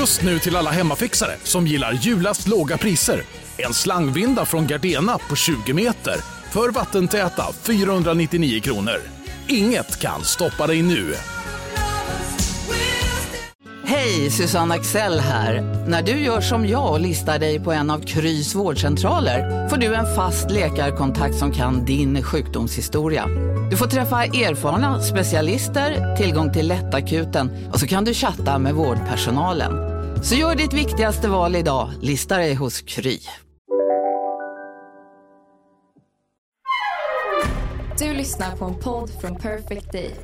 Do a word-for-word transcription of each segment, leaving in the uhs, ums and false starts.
Just nu till alla hemmafixare som gillar Julas låga priser. En slangvinda från Gardena på tjugo meter för vattentäta fyrahundranittionio kronor. Inget kan stoppa dig nu. Hej, Susanne Axel här. När du gör som jag och listar dig på en av Krys vårdcentraler får du en fast läkarkontakt som kan din sjukdomshistoria. Du får träffa erfarna specialister, tillgång till lättakuten och så kan du chatta med vårdpersonalen. Så gör ditt viktigaste val idag, lista dig hos Kry. Du lyssnar på en podd från Perfect Day.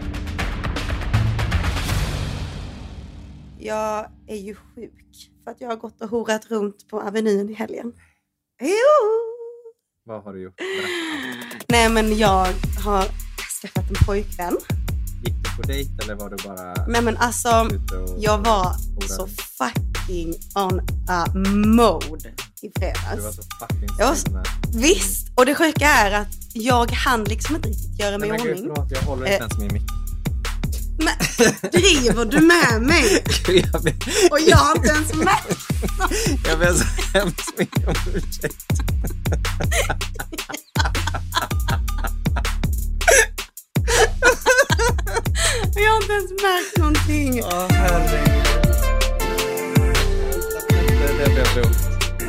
Jag är ju sjuk för att jag har gått och horat runt på Avenyn i helgen. Jo! Vad har du gjort? Nej, men jag har skaffat en pojkvän. Gick du på dejt eller var du bara... Nej, men alltså, jag var så fucking on a mode i fredags. Du var så fucking jag var, snäll. Visst, och det sjuka är att jag hann liksom inte riktigt göra mig i ordning. Gud, förlåt, jag håller inte ens min mick. Men driver du med mig? Jag vet. Och jag har inte ens med. Jag vet så hemskt mycket om ursäkt. Jag har inte ens märkt någonting. Åh, oh, herregud. Det, det blev dumt.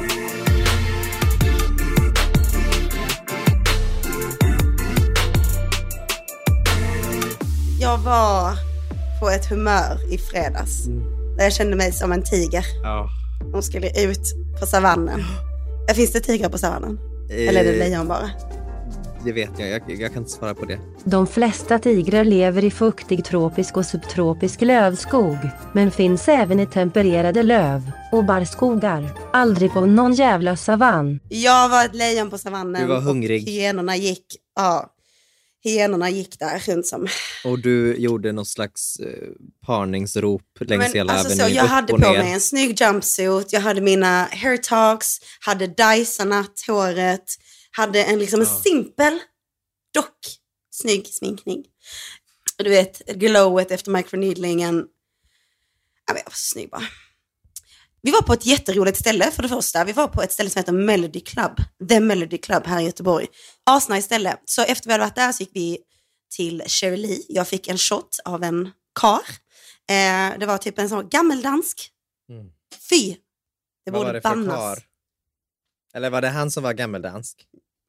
Jag var på ett humör i fredags. Mm. Där jag kände mig som en tiger. Ja. De skulle ut på savannen. Finns det tigrar på savannen? Eh, Eller är det lejon bara? Det vet jag. jag. Jag kan inte svara på det. De flesta tigrar lever i fuktig tropisk och subtropisk lövskog. Men finns även i tempererade löv- och barrskogar. Aldrig på någon jävla savann. Jag var ett lejon på savannen. Du var hungrig. Och hyenorna gick... Ja. Hyenorna gick där runt som... Och du gjorde någon slags eh, parningsrop längs Men, hela alltså, avenyn. så, jag hade på mig en snygg jumpsuit. Jag hade mina hair talks. Hade Dysonat håret. Hade en, liksom, en ja. simpel, dock snygg sminkning. Och du vet, glowet efter microneedlingen. Ja, jag var så snygg bara. Vi var på ett jätteroligt ställe för det första. Vi var på ett ställe som heter Melody Club. The Melody Club här i Göteborg. Asnice ställe. Så efter vi hade varit där så gick vi till Shirley. Jag fick en shot av en kar. Eh, det var typ en sån gammeldansk. Mm. Fy! Det Vad borde var det för bannas. kar? Eller var det han som var gammeldansk?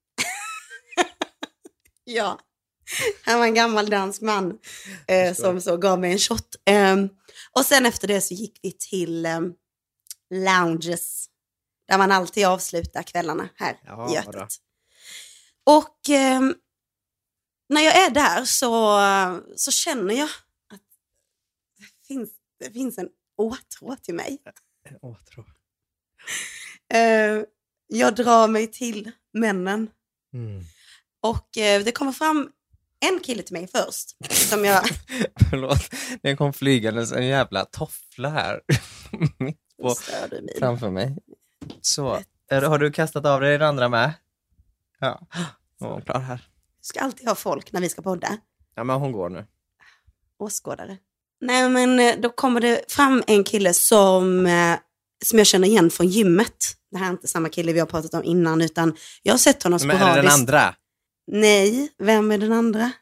Ja. Han var en gammaldansk man eh, som så gav mig en shot. Eh, och sen efter det så gick vi till... Eh, lounges där man alltid avslutar kvällarna här ja, i Götet. Och eh, när jag är där så, så känner jag att det finns, det finns en åtrå till mig. En åtrå. Eh, jag drar mig till männen. Mm. Och eh, det kommer fram en kille till mig först. Som jag... Förlåt, det kom flygande en jävla toffla här. På, framför mig. Så, är, har du kastat av dig den andra med? Ja, hon är klar här. Du ska alltid ha folk när vi ska podda. Ja, men hon går nu. Åskådare. Nej, men då kommer det fram en kille som, som jag känner igen från gymmet. Det här är inte samma kille vi har pratat om innan, utan jag har sett honom sporadiskt. Men är det den andra? Nej, vem är den andra?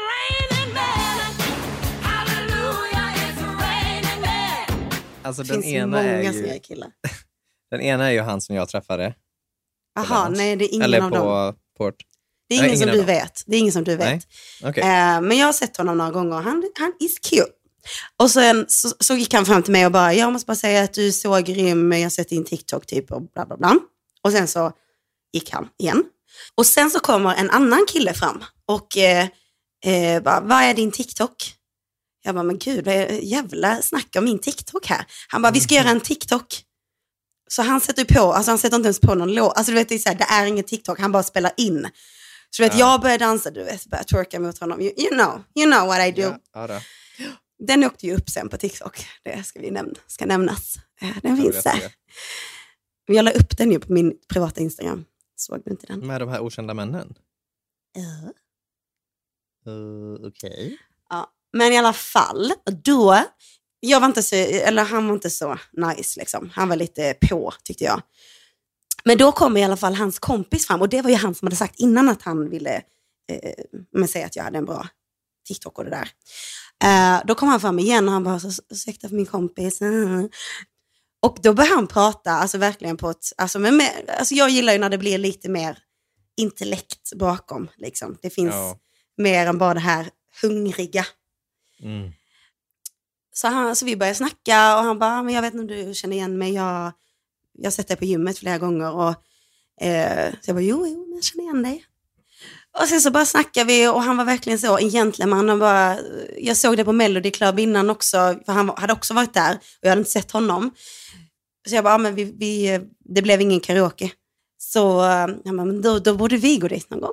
Alltså, det den finns ena många är ju... som är killar. Den ena är ju han som jag träffade. Jaha, nej, det är ingen Eller av på dem. Port. Det är ingen, ingen som du vet. Det är ingen som du vet. Okay. Uh, men jag har sett honom några gånger. Han, han is cute. Och sen så, så gick han fram till mig och bara, jag måste bara säga att du är så grym. Jag har sett din TikTok typ och bla bla bla. Och sen så gick han igen. Och sen så kommer en annan kille fram. Och eh, eh, bara, vad är din TikTok? Jag bara, men gud, vad är jävla snack om min TikTok här? Han bara, vi ska göra en TikTok. Så han sätter på, alltså han sätter inte ens på någon låt. Alltså du vet, det är, så här, det är ingen TikTok, han bara spelar in. Så du vet, ja. Jag börjar dansa, du vet, börjar twerka mot honom. You, you know, you know what I do. Ja, ja, den åkte ju upp sen på TikTok. Det ska vi nämna, ska nämnas. Den finns där. Jag la upp den ju på min privata Instagram. Såg du inte den? Med de här okända männen? Ja. Uh, Okej. Okay. Ja, men i alla fall, då jag var inte så, eller han var inte så nice liksom. Han var lite på, tyckte jag. Men då kom i alla fall hans kompis fram. Och det var ju han som hade sagt innan att han ville eh, men säga att jag hade en bra TikTok och det där. Eh, då kom han fram igen och han bara, så ursäkta för min kompis. Och då började han prata, alltså verkligen på ett, alltså, men med, alltså jag gillar ju när det blir lite mer intellekt bakom, liksom. Det finns ja. mer än bara det här hungriga. Mm. Så, han, så vi började snacka och han bara, men jag vet inte om du känner igen mig, jag, jag har sett dig på gymmet flera gånger och eh, så jag bara, jo, jo, jag känner igen dig. Och sen så bara snackade vi och han var verkligen så en gentleman. Han bara, jag såg det på Melody Club innan också, för han hade också varit där och jag hade inte sett honom. Så jag bara, men vi, vi, det blev ingen karaoke. Så jag bara, men då, då borde vi gå dit någon gång.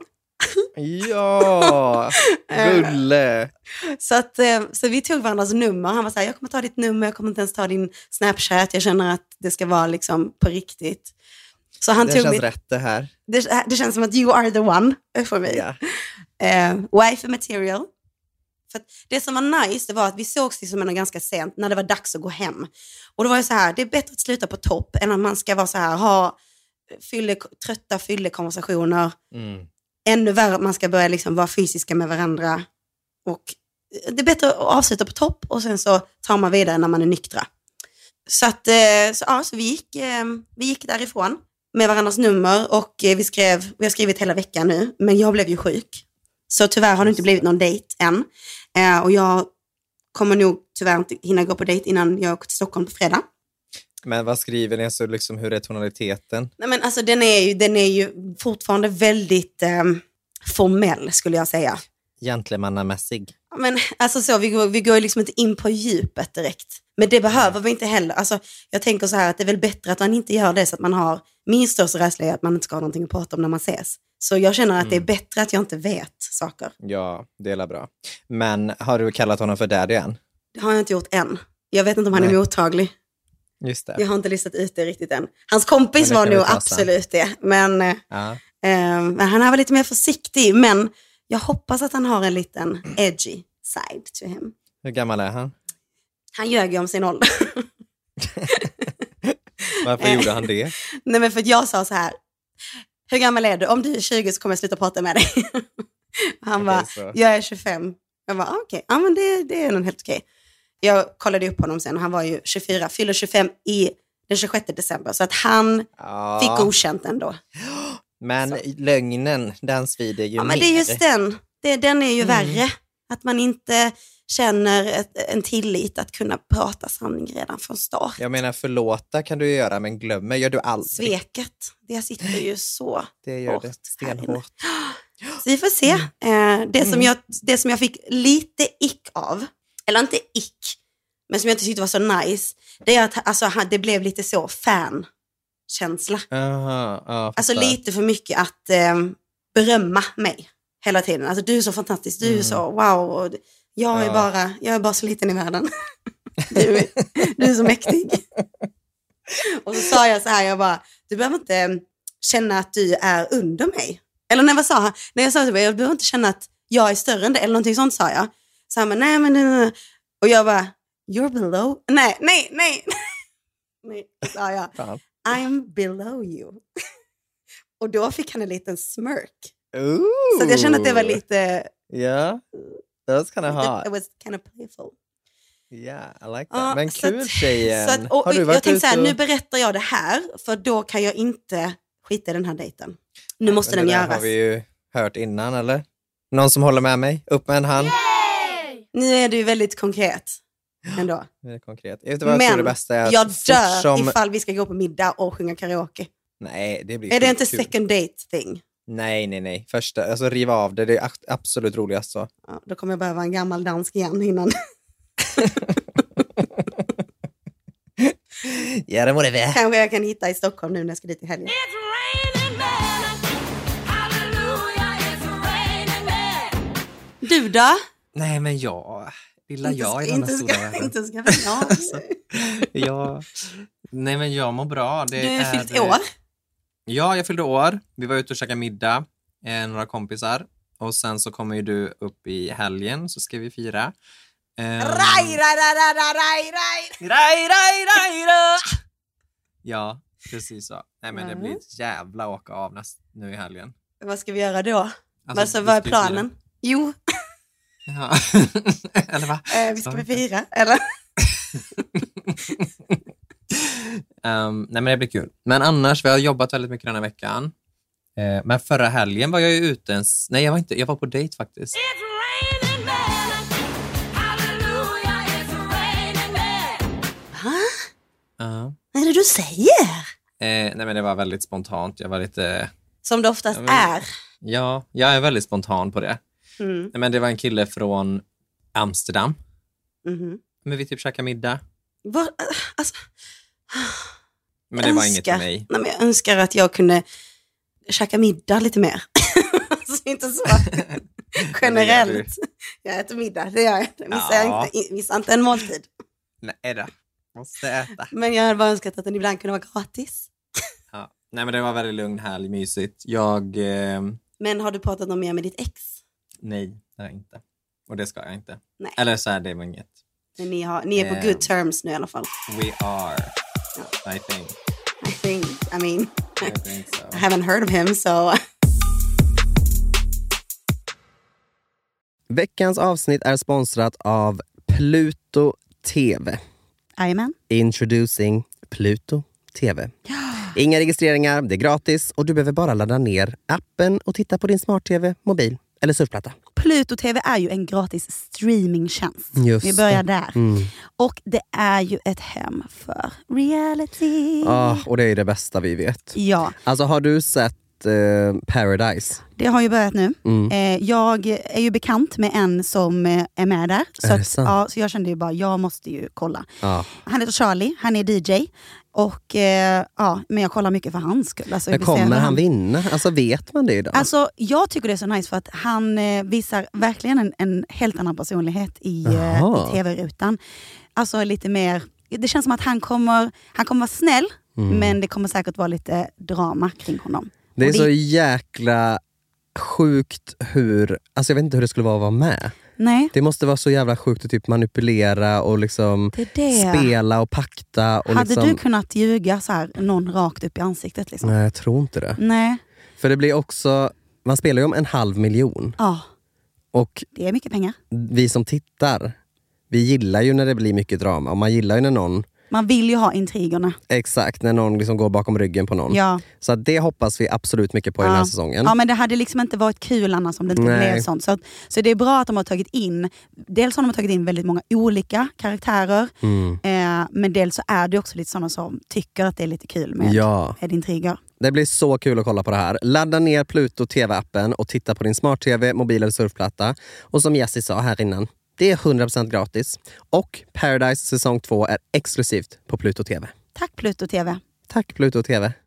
Ja, gulle. så, att, så vi tog varandras nummer. Han var så här, jag kommer ta ditt nummer, jag kommer inte ens ta din Snapchat. Jag känner att det ska vara liksom på riktigt. Så han det tog känns mitt, rätt det här. Det, det känns som att you are the one för mig. Yeah. Uh, wife material. För det som var nice, det var att vi sågs liksom ganska sent när det var dags att gå hem. Och det var ju så här, det är bättre att sluta på topp än att man ska vara så här, ha fylle, trötta fyllekonversationer. Mm. Ännu värre att man ska börja liksom vara fysiska med varandra. Och det är bättre att avsluta på topp och sen så tar man vidare när man är nyktra. Så att så, ja, så vi, gick, vi gick därifrån med varandras nummer och vi skrev, vi har skrivit hela veckan nu, men jag blev ju sjuk. Så tyvärr har det inte blivit någon dejt än. Eh, och jag kommer nog tyvärr inte hinna gå på dejt innan jag åker till Stockholm på fredag. Men vad skriver ni? Så liksom, hur är tonaliteten? Nej, men alltså den är ju, den är ju fortfarande väldigt eh, formell skulle jag säga. Gentlemannamässig. Men alltså så, vi går, vi går liksom inte in på djupet direkt. Men det behöver vi inte heller. Alltså, jag tänker så här att det är väl bättre att man inte gör det så att man har min största rädsla är att man inte ska ha någonting att prata om när man ses. Så jag känner att mm. det är bättre att jag inte vet saker. Ja, det är bra. Men har du kallat honom för daddy än? Det har jag inte gjort än. Jag vet inte om han Nej. är mottaglig. Just det. Jag har inte listat ut det riktigt än. Hans kompis var nog absolut det. Men, ja. eh, men han är väl lite mer försiktig. Men jag hoppas att han har en liten edgy side to him. Hur gammal är han? Han ljög ju om sin ålder. Varför gjorde han det? Nej, men för att jag sa så här. Hur gammal är du? Om du är tjugo så kommer jag sluta prata med dig. Han okay, bara, jag är tjugofem. Jag bara, okej. Okay. Ja, men det, det är nog helt okej. Okay. Jag kollade upp honom sen och han var ju tjugofyra. Fyller tjugofem i den tjugosjätte december. Så att han ja. fick godkänt ändå. Men så. Lögnen, den svider ju Ja, mer. men det är just den. Det, den är ju mm. värre. Att man inte känner ett, en tillit att kunna prata sanning redan från start. Jag menar, förlåta kan du göra, men glömmer gör du aldrig. Sveket, det sitter ju så Det gör det stenhårt. Så vi får se. Eh, det, mm. som jag, det som jag fick lite ick av, eller inte ick, men som jag inte tyckte var så nice, det är att alltså, det blev lite så fan-känsla. Aha, ja, alltså lite för mycket att eh, berömma mig hela tiden. Alltså du är så fantastisk, du är mm. så wow, och jag är, ja. bara, jag är bara så liten i världen. Du är, du är så mäktig. Och så sa jag så här, jag bara, du behöver inte känna att du är under mig. Eller när jag sa han, när jag sa så, jag behöver inte känna att jag är större än det, eller någonting sånt sa jag. Så han bara, nej men nej. Och jag bara, you're below. Nej, nej, nej. Nej, sa jag. I'm below you. Och då fick han en liten smirk. Ooh. Så att jag kände att det var lite... Yeah, that was kind of hot. It was kind of playful. Yeah, I like that. Ja, men kul att, tjejen. Så att, och, Har du varit jag tänkte så här, och... nu berättar jag det här, för då kan jag inte skita i den här dejten. Nu måste men den det göras. Det har vi ju hört innan, eller? Någon som håller med mig? Upp med en hand. Yay! Nu är det ju väldigt konkret ändå. Det är konkret. Jag vet vad jag men tror det bästa är att jag dör som... ifall vi ska gå på middag och sjunga karaoke. Nej, det blir Är det inte kul. second date thing? Nej, nej, nej. Första, alltså riva av det. Det är absolut roligast så. Ja, då kommer jag behöva en gammal dansk igen innan. Ja, det må det vara. Kanske jag kan hitta i Stockholm nu när jag ska dit i helgen. Du då? Nej, men jag... Lilla inte jag ska, i denna inte stora ska, världen. Inte ska jag. alltså, ja. Nej, men jag mår bra. Det du har är fyllt år? Ja, jag fyllde år. Vi var ute och käkade middag. Eh, några kompisar. Och sen så kommer ju du upp i helgen. Så ska vi fira. Um, Raj, raj, raj, raj, raj, raj. Raj, raj, raj, raj. Ja, precis så. Nej, men det Mm. blir ett jävla åka av näst, nu i helgen. Vad ska vi göra då? Alltså, Alltså, vi vad är ska ju planen? Jo, Ja. Eller va? eh, vi ska vi fira, eller? um, nej, men det blir kul. Men annars, vi har jobbat väldigt mycket den här veckan. Eh, men förra helgen var jag ju ute ens... Nej, jag var inte. Jag var på dejt faktiskt. Va? Uh. Vad är det du säger? Eh, nej, men det var väldigt spontant. Jag var lite... Som det oftast Ja, men- är. Ja, jag är väldigt spontan på det. Mm. Nej, men det var en kille från Amsterdam. Mhm. Men vi typ käkade middag. Vad, alltså, Men det var inget för mig. Nej, men jag önskar att jag kunde käka middag lite mer. Alltså, inte så generellt. Jag äter middag, det gör jag. Det missar Ja. jag inte, missar inte en måltid. Nej då. Måste äta. Men jag hade bara önskat att den ibland kunde vara gratis. Ja. Nej, men det var väldigt lugn, härlig, mysigt. Jag... Eh, Men har du pratat om mer med ditt ex? nej, det är inte. Och det ska jag inte. Nej. Eller så är det var inget. Men ni, har, ni är på Eh. good terms nu i alla fall. We are. I think. I think, I mean, I think so. I haven't heard of him, so... Veckans avsnitt är sponsrat av Pluto T V. Jajamän. Introducing Pluto T V. Inga registreringar, det är gratis och du behöver bara ladda ner appen och titta på din smart-tv, mobil eller surfplatta. Pluto T V är ju en gratis streamingtjänst. Just Vi börjar det. där. Mm. Och det är ju ett hem för reality. Ah, och det är det bästa vi vet. Ja, Alltså har du sett eh, Paradise? det har ju börjat nu. Mm. Eh, jag är ju bekant med en som eh, är med där. Så, Är det att, sant? ja, så jag kände ju bara, jag måste ju kolla. Ja. Han heter Charlie, han är D J. Och eh, ja, men jag kollar mycket för hans skull. Alltså, jag Men vill se kommer hur han vinna? Alltså vet man det idag? Alltså, jag tycker det är så nice för att han eh, visar verkligen en, en helt annan personlighet i, eh, Jaha. i tv-rutan. Alltså lite mer, det känns som att han kommer, han kommer vara snäll, Mm. men det kommer säkert vara lite drama kring honom. det är Och så jäkla sjukt hur... Alltså jag vet inte hur det skulle vara att vara med. Nej, Det måste vara så jävla sjukt att typ manipulera och liksom det är det. spela och pakta. Och Hade liksom... du kunnat ljuga så här, någon rakt upp i ansiktet? Liksom? Nej, jag tror inte det. Nej. För det blir också... Man spelar ju om en halv miljon. Ja, Och det är mycket pengar. vi som tittar, vi gillar ju när det blir mycket drama. Och man gillar ju när någon... Man vill ju ha intrigerna. Exakt, när någon liksom går bakom ryggen på någon. Ja. Så att det hoppas vi absolut mycket på i den här Ja. säsongen. Ja, men det hade liksom inte varit kul annars om det inte Nej. blev sånt. Så, att, så det är bra att de har tagit in, dels har de tagit in väldigt många olika karaktärer, Mm. eh, men dels så är det också lite sådana som tycker att det är lite kul med, Ja. med intriger. Det blir så kul att kolla på det här. Ladda ner Pluto T V-appen och titta på din smart-tv, mobil eller surfplatta. Och som Jessie sa här innan, det är hundra procent gratis. Och Paradise säsong två är exklusivt på Pluto T V. Tack Pluto T V. Tack Pluto T V.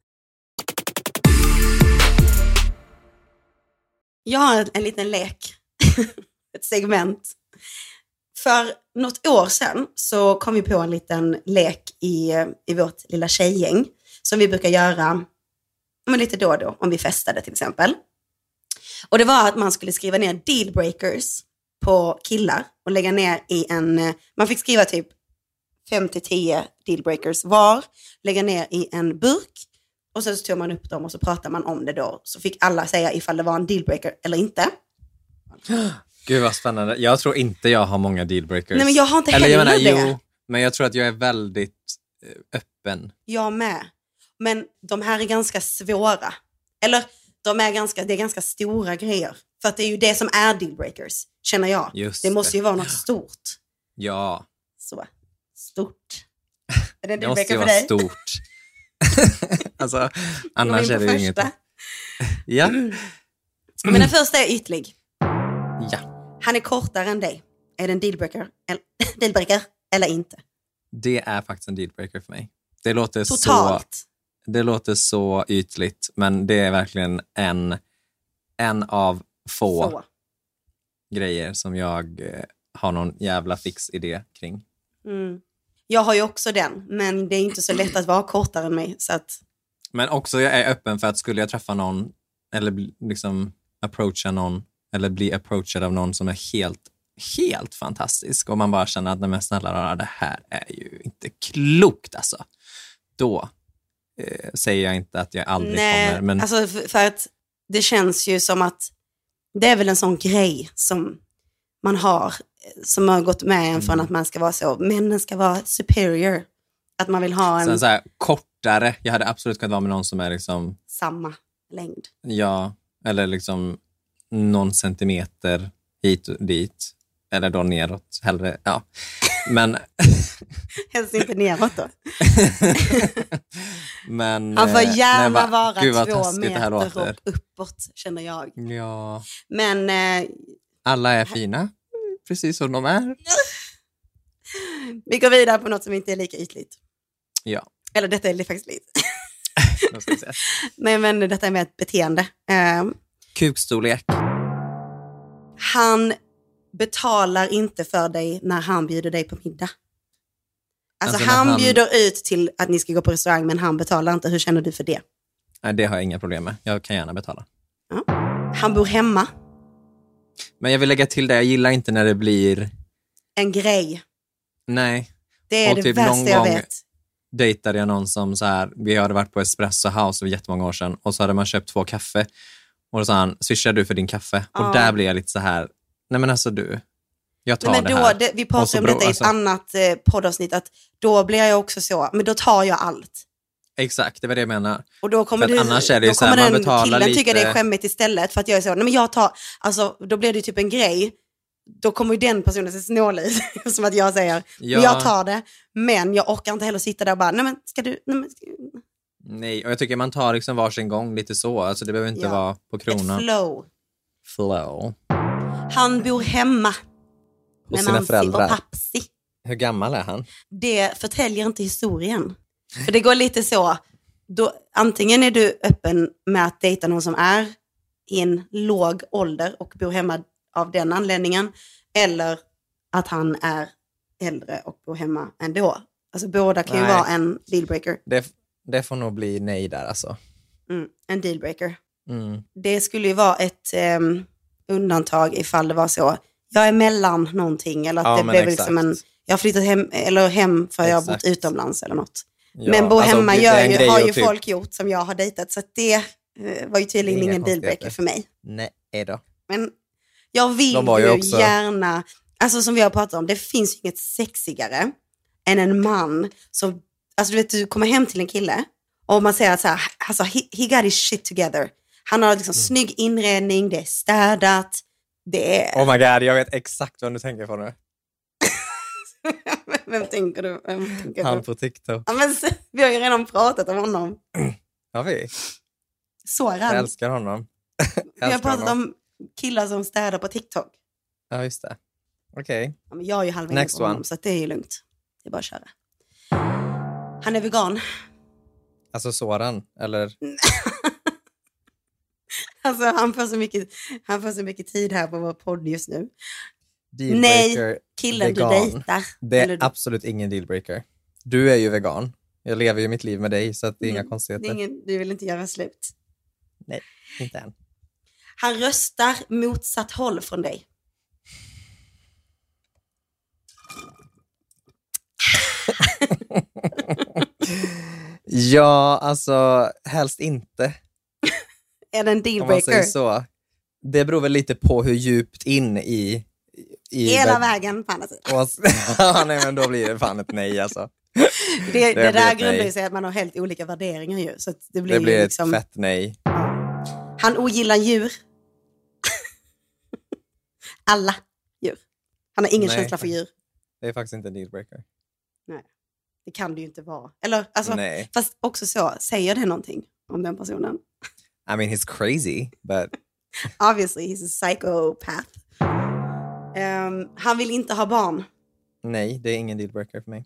Jag har en, en liten lek. Ett segment. För något år sedan så kom vi på en liten lek i, i vårt lilla tjejgäng. Som vi brukar göra men lite då och då, om vi festade till exempel. Och det var att man skulle skriva ner dealbreakers på killar och lägga ner i en... Man fick skriva typ fem till tio dealbreakers var, lägga ner i en burk och sen så tog man upp dem och så pratade man om det då. Så fick alla säga ifall det var en dealbreaker eller inte. Gud vad spännande. Jag tror inte jag har många dealbreakers. Nej, men jag har inte Eller jag heller menar, det. jo, men jag tror att jag är väldigt eh, öppen. Jag med. Men de här är ganska svåra. Eller de är ganska, det är ganska stora grejer. För att det är ju det som är dealbreakers, känner jag. Just det måste det. ju vara något stort. Ja, Så, stort. Är det en det måste dealbreaker ju för vara dig? stort. Alltså, annars Går är vi det in ju på inget. första? Ja. Men den första är ytlig. Ja. Han är kortare än dig. Är det en dealbreaker eller, dealbreaker eller inte? Det är faktiskt en dealbreaker för mig. Det låter Totalt. så det låter så ytligt, men det är verkligen en en av få Så. grejer som jag eh, har någon jävla fix idé kring. Mm. Jag har ju också den, men det är inte så lätt att vara kortare än mig. Så att, Men också jag är öppen för att skulle jag träffa någon eller bli- liksom approacha någon eller bli approachad av någon som är helt helt fantastisk och man bara känner att nej, men snälla rara, det här är ju inte klokt alltså. Då eh, säger jag inte att jag aldrig Nej, kommer. Men... alltså för, för att det känns ju som att det är väl en sån grej som man har, som har gått med en från Mm. att man ska vara så, männen ska vara superior. Att man vill ha en Sen så här, kortare, jag hade absolut kunnat vara med någon som är liksom, samma längd. ja, eller liksom någon centimeter hit och dit. Eller då neråt, hellre, ja. Men... Helst inte neråt då. Men... Han får eh, gärna nej, va- vara Gud, vad två taskigt det här meter låter. och uppåt, känner jag. Ja, Men eh, alla är fina, precis som de är. vi går vidare på något som inte är lika ytligt. Ja, Eller detta är faktiskt lite. då ska vi se. Nej, men detta är med ett beteende. Eh, Kukstorlek. han betalar inte för dig när han bjuder dig på middag. Alltså, Alltså, när han, han- bjuder ut till att ni ska gå på restaurang, men han betalar inte. Hur känner du för det? Nej, det har jag inga problem med. Jag kan gärna betala. Ja. Han bor hemma. Men jag vill lägga till det, jag gillar inte när det blir... En grej. Nej, Det är Och det typ värsta någon jag gång- vet. dejtade jag någon som så här, vi hade varit på Espresso House för jättemånga år sedan och så hade man köpt två kaffe och då sa han, swishar du för din kaffe? Ja. Och där blev jag lite så här, nej men alltså du, jag tar Nej, men det då, här. det, vi Och så pratade om bro- detta i ett alltså- annat eh, poddavsnitt, att då blir jag också så, men då tar jag allt. Exakt, det var det jag menar. Och då kommer, För att du, annars är det ju då så här, kommer man den betalar killen tycka det är lite- skämmigt istället, för att jag är så, nej men jag tar, alltså då blir det ju typ en grej. Då kommer ju den personen se snålig ut, som att jag säger, Ja. men jag tar det, men jag orkar inte heller sitta där och bara, nej men ska du, nej men ska, Nej, och jag tycker man tar liksom varsin gång lite så, alltså det behöver inte Ja. vara på ett kronan. flow. Flow. Han bor hemma Hos med sina Mamsi och föräldrar. Papsi. Hur gammal är han? Det förtäljer inte historien. För det går lite så, då, antingen är du öppen med att dejta någon som är i en låg ålder och bor hemma av den anledningen, eller att han är äldre och bor hemma ändå. Alltså båda kan ju Nej. vara en dealbreaker. Det, det får nog bli nej där alltså. Mm, en dealbreaker. Mm. Det skulle ju vara ett um, undantag ifall det var så, jag är mellan någonting, eller att Ja, det men blev exakt. liksom en, jag har flyttat hem, eller hem för jag har Exakt. bott utomlands eller något. Ja, Men bo alltså, hemma det är gör en ju, grej har att ju typ- folk gjort som jag har dejtat, så att det eh, var ju tydligen Inga ingen dealbreaker konstigheter. för mig. Nej då. Men jag vill De var ju, ju också- gärna, alltså som vi har pratat om, det finns ju inget sexigare än en man som, alltså du vet, du kommer hem till en kille och man säger att så här, alltså he, he got his shit together. Han har liksom Mm. snygg inredning, det är städat, det är... Oh my god, jag vet exakt vad du tänker på nu. Vem tänker du? Vem tänker Han du? på TikTok. Ja, men, se, vi har ju redan pratat om honom. Ja, vi. Jag Soran. älskar honom. Vi har älskar pratat honom. om killar som städar på TikTok. Ja, just det. Okej. Ja, men jag är ju halva inne Next på honom, one. så att det är ju lugnt. Det är bara att köra. Han är vegan. Alltså Soran, eller? Alltså han får så mycket, han får så mycket tid här på vår podd just nu. Dealbreaker, Nej, killen vegan. du dejtar. Det är Eller du- absolut ingen dealbreaker. Du är ju vegan. Jag lever ju mitt liv med dig, så att det är inga Mm, Det konstigheter. är ingen, du vill inte göra slut. Nej, inte än. Han röstar motsatt håll från dig. Ja, alltså helst inte. Är det en Om man säger dealbreaker? så. Det beror väl lite på hur djupt in i... i Hela värld- vägen på andra sidan. Och- Ja, nej, men då blir det fan ett nej alltså. Det, det, blir där ett nej. grundar ju sig att man har helt olika värderingar ju. Så att det blir, Det blir ju ett liksom, fett nej. Han ogillar djur. Alla djur. Han har ingen Nej. känsla för djur. Det är faktiskt inte en dealbreaker. Det kan det ju inte vara. Eller, alltså, Nej. fast också så, säger det någonting om den personen? I mean, he's crazy, but... Obviously, he's a psychopath. Um, han vill inte ha barn. Nej, det är ingen dealbreaker för mig.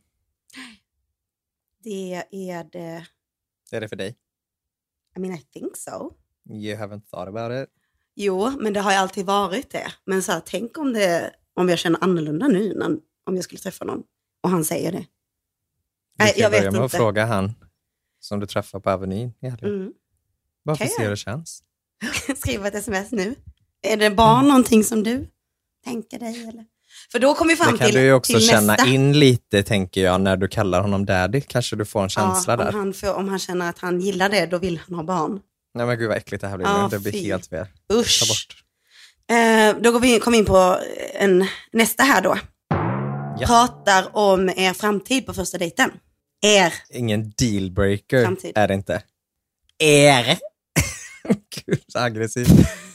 Det är det... Det är det för dig. I mean, I think so. You haven't thought about it. Jo, men det har ju alltid varit det. Men så här, tänk om, det, om jag känner annorlunda nu, när, om jag skulle träffa någon och han säger det. Du Nej, kan jag börja vet med inte. att fråga han som du träffar på Avenyn. Mm. Bara för Kan att se jag? hur det känns. Skriv ett sms nu. Är det barn någonting som du tänker dig? Eller? För då kommer vi fram till Det kan till, du ju också känna nästa. in lite, tänker jag, när du kallar honom daddy. Kanske du får en känsla ja, där. Om han, får, om han känner att han gillar det, då vill han ha barn. Nej men gud vad äckligt det här blir. Ja, det blir fy. helt fel. Usch. Ta bort. Eh, då går vi in, kom in på en, nästa här då. Ja. Pratar om er framtid på första dejten. Er. Ingen dealbreaker Framtid. är det inte. Er. Gud, så aggressivt.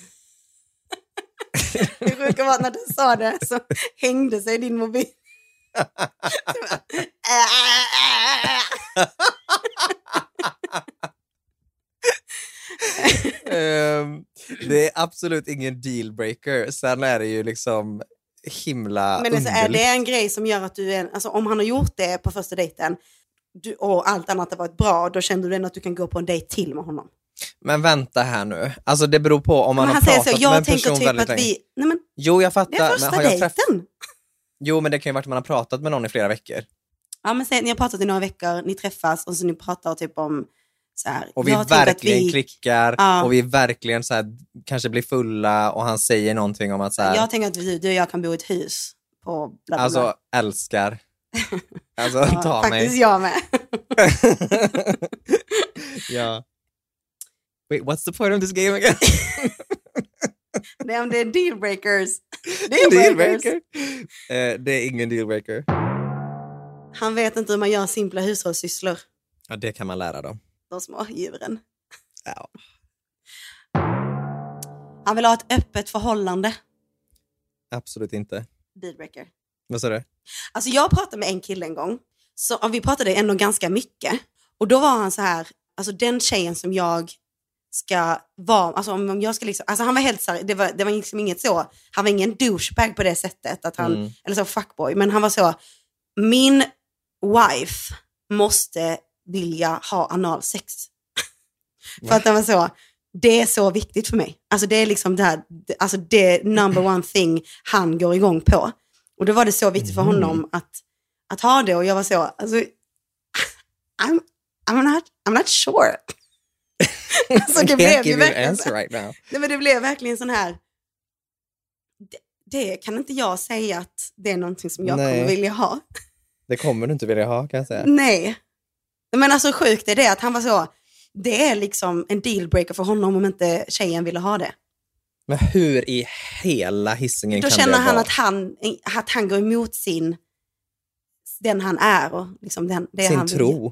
Det brukar vara när du sa det så hängde sig din mobil. um, det är absolut ingen dealbreaker. Sen är det ju liksom himla Men alltså, är underligt. det en grej som gör att du är, alltså om han har gjort det på första dejten du, och allt annat har varit bra, då känner du ändå att du kan gå på en dejt till med honom. Men vänta här nu. Alltså det beror på om man Men har han säger pratat så, jag med en tänker person typ väldigt att länge. vi, nej men Jo, jag fattar. det är första men har jag dejten. träff... Jo, men det kan ju vara att man har pratat med någon i flera veckor. Ja, men säg, ni har pratat i några veckor, ni träffas och så ni pratar typ om så här. Och vi jag tänker att verkligen vi, klickar Ja. och vi verkligen så här, kanske blir fulla och han säger någonting om att så här, Jag tänker att du, du och jag kan bo i ett hus på bla bla bla. alltså älskar. Alltså ja, ta faktiskt mig. jag med. Ja. Wait, what's the point of this game again? Det är om det är dealbreakers. Dealbreaker? Eh, det är ingen dealbreaker. Han vet inte hur man gör simpla hushållssysslor. Ja, det kan man lära dem. De små djuren. Ja. Han vill ha ett öppet förhållande. Absolut inte. Dealbreaker. Vad sa du? Alltså jag pratade med en kille en gång. Så och vi pratade ändå ganska mycket. Och då var han så här. Alltså den tjejen som jag ska vara. Alltså om jag ska liksom. Alltså han var helt så här. Det var, det var liksom inget så. Han var ingen douchebag på det sättet. Att han, Mm. eller så fuckboy. Men han var så. Min wife måste vilja ha analsex. För att han var så. Det är så viktigt för mig. Alltså det är liksom det här. Alltså det number one thing han går igång på. Och då var det så viktigt för honom att, att ha det. Och jag var så, alltså, I'm, I'm, not, I'm not sure. Alltså det blev ju verkligen så, right now. nej, men det blev verkligen sån här, det, det kan inte jag säga att det är någonting som jag Nej. kommer vilja ha. Det kommer du inte vilja ha, kan jag säga. Nej. Men alltså sjukt är det att han var så, det är liksom en dealbreaker för honom om inte tjejen ville ha det. Men hur i hela hissingen Då kan känner det han vara? att han, att han går emot sin, den han är och liksom den, det Sin han vill. tro.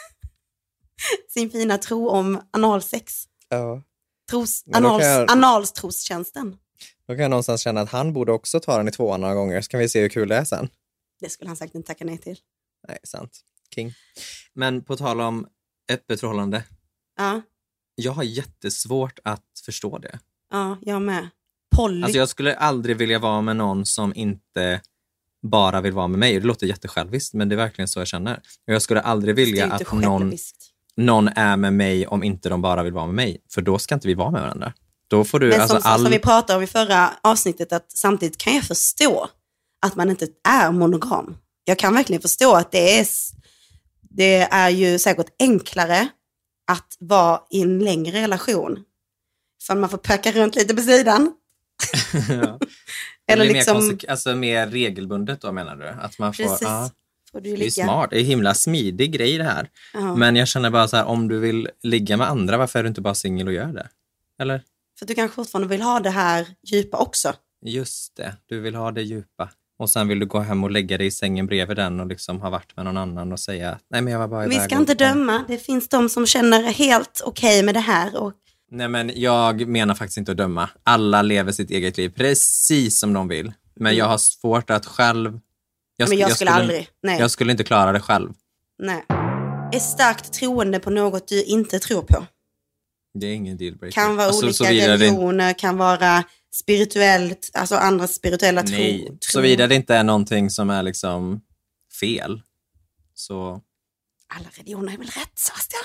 Sin fina tro om analsex. Ja. Tros, Men då anals, kan jag- analstrostjänsten. Då kan jag någonstans känna att han borde också ta den i tvåan några gånger. Så kan vi se hur kul det är sen. Det skulle han sagt inte tacka nej till. Nej, sant. King. Men på tal om öppet förhållande. Ja, Jag har jättesvårt att förstå det. ja jag med. Polly. Alltså jag skulle aldrig vilja vara med någon som inte bara vill vara med mig. Det låter jättesjälviskt, men det är verkligen så jag känner. Och jag skulle aldrig vilja Det är att inte någon, själviskt. någon är med mig om inte de bara vill vara med mig. För då ska inte vi vara med varandra. Då får du, Men alltså som, all... som vi pratade om i förra avsnittet, att samtidigt kan jag förstå att man inte är monogam. Jag kan verkligen förstå att det är, det är ju säkert enklare att vara i en längre relation. För man får pöka runt lite på sidan. ja. Eller Eller liksom, mer, konse- alltså mer regelbundet då, menar du? Att man får, precis, ja, får du det är ligga. smart, det är himla smidig grej det här. Ja. Men jag känner bara så här, om du vill ligga med andra, varför är du inte bara singel och gör det? Eller? För att du kanske fortfarande vill ha det här djupa också. Just det, du vill ha det djupa. Och sen vill du gå hem och lägga dig i sängen bredvid den och liksom ha varit med någon annan och säga, nej men jag var bara Vi iväg ska och- inte döma. Det finns de som känner helt okej med det här. Och Nej men jag menar faktiskt inte att döma. Alla lever sitt eget liv precis som de vill. Men jag har svårt att själv... Jag, men jag, jag skulle aldrig. Nej. Jag skulle inte klara det själv. Nej. Är starkt troende på något du inte tror på. Det är ingen dealbreaker. Kan vara Alltså, olika såvida det- religioner, kan vara spirituellt, alltså andra spirituella tro. Nej, tro. såvida det inte är någonting som är liksom fel. Så... Alla religioner är väl rätt, Sebastian?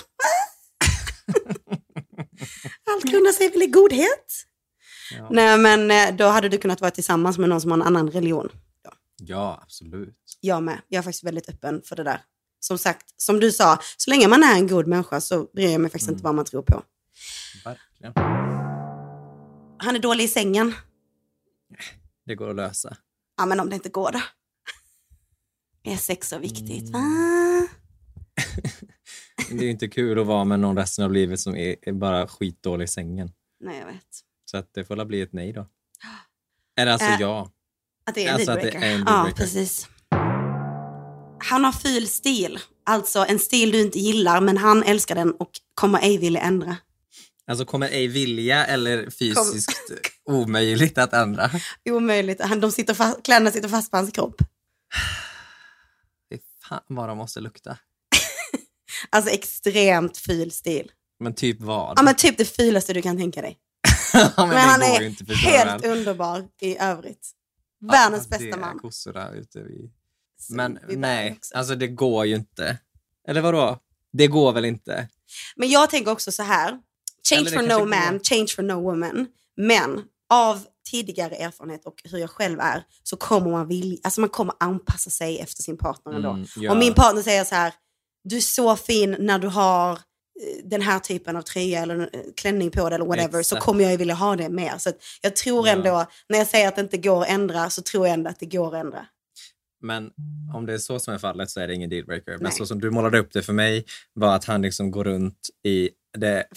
Allt grundar sig väl i godhet? Ja. Nej, men eh, då hade du kunnat vara tillsammans med någon som har en annan religion. Ja. Ja, absolut. Jag med. Jag är faktiskt väldigt öppen för det där. Som sagt, som du sa, så länge man är en god människa så bryr jag mig faktiskt Mm. inte vad man tror på. Verkligen. Han är dålig i sängen. Det går att lösa. Ja, men om det inte går då. Är sex så viktigt? Mm. Ah. Det är ju inte kul att vara med någon resten av livet som är, är bara skitdålig i sängen. Nej, jag vet. Så att det får bli ett nej då. Eller alltså äh, ja. Att det är en alltså dealbreaker. Att det är en ja, dealbreaker. precis. Han har ful stil. Alltså en stil du inte gillar, men han älskar den och kommer ej vilja ändra. Alltså kommer ej vilja eller fysiskt Kom. omöjligt att ändra? Omöjligt. Han, de sitter fast, kläderna sitter fast på hans kropp. Det är fan vad de måste lukta. Alltså extremt ful stil. Men typ vad? Ja, men typ det filaste du kan tänka dig. ja, men men han är inte helt väl. underbar i övrigt. Världens ja, bästa man. Det är kossorna ute vid... Så men vi nej, alltså det går ju inte. Eller vadå? Det går väl inte? Men jag tänker också så här. Change for no man, går. change for no woman. Men av tidigare erfarenhet och hur jag själv är så kommer man vilja, alltså man kommer anpassa sig efter sin partner ändå. Mm, ja. Om min partner säger så här, du är så fin när du har den här typen av tröja eller klänning på det eller whatever, exakt. Så kommer jag ju vilja ha det mer. Så att jag tror ändå, ja. när jag säger att det inte går att ändra så tror jag ändå att det går att ändra. Men om det är så som är fallet så är det ingen dealbreaker. Nej. Men så som du målade upp det för mig var att han liksom går runt i det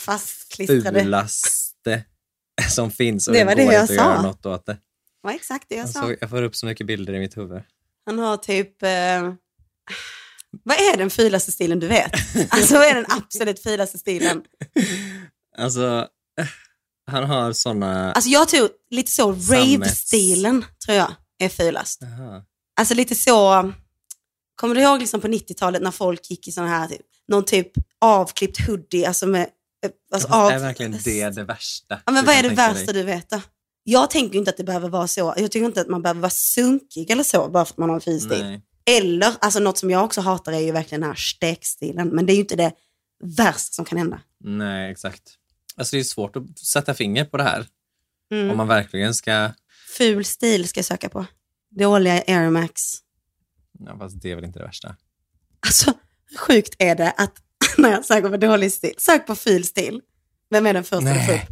fulaste som finns och det var det går jag inte sa. att göra något åt det. Ja, exakt det jag alltså, sa. Jag får upp så mycket bilder i mitt huvud. Han har typ... Eh, vad är den fulaste stilen du vet? Alltså vad är den absolut fulaste stilen? Alltså... Han har såna... Alltså jag tror lite så rave-stilen tror jag är fulast. Aha. Alltså lite så... Kommer du ihåg liksom på nittiotalet när folk gick i sån här typ, någon typ avklippt hoodie, alltså med... Alltså av... Är verkligen det det värsta? Ja, men vad är det värsta dig? Du vet då? Jag tänker inte att det behöver vara så. Jag tycker inte att man behöver vara sunkig eller så bara för att man har en fin stil. Nej. Eller, alltså något som jag också hatar är ju verkligen den här stekstilen. Men det är ju inte det värsta som kan hända. Nej, exakt. Alltså det är svårt att sätta finger på det här. Mm. Om man verkligen ska... Ful stil ska jag söka på. Dåliga Air Max. Ja, fast det är väl inte det värsta. Alltså, sjukt är det att när jag söker på dålig stil, sök på ful stil. Vem är den första du får upp?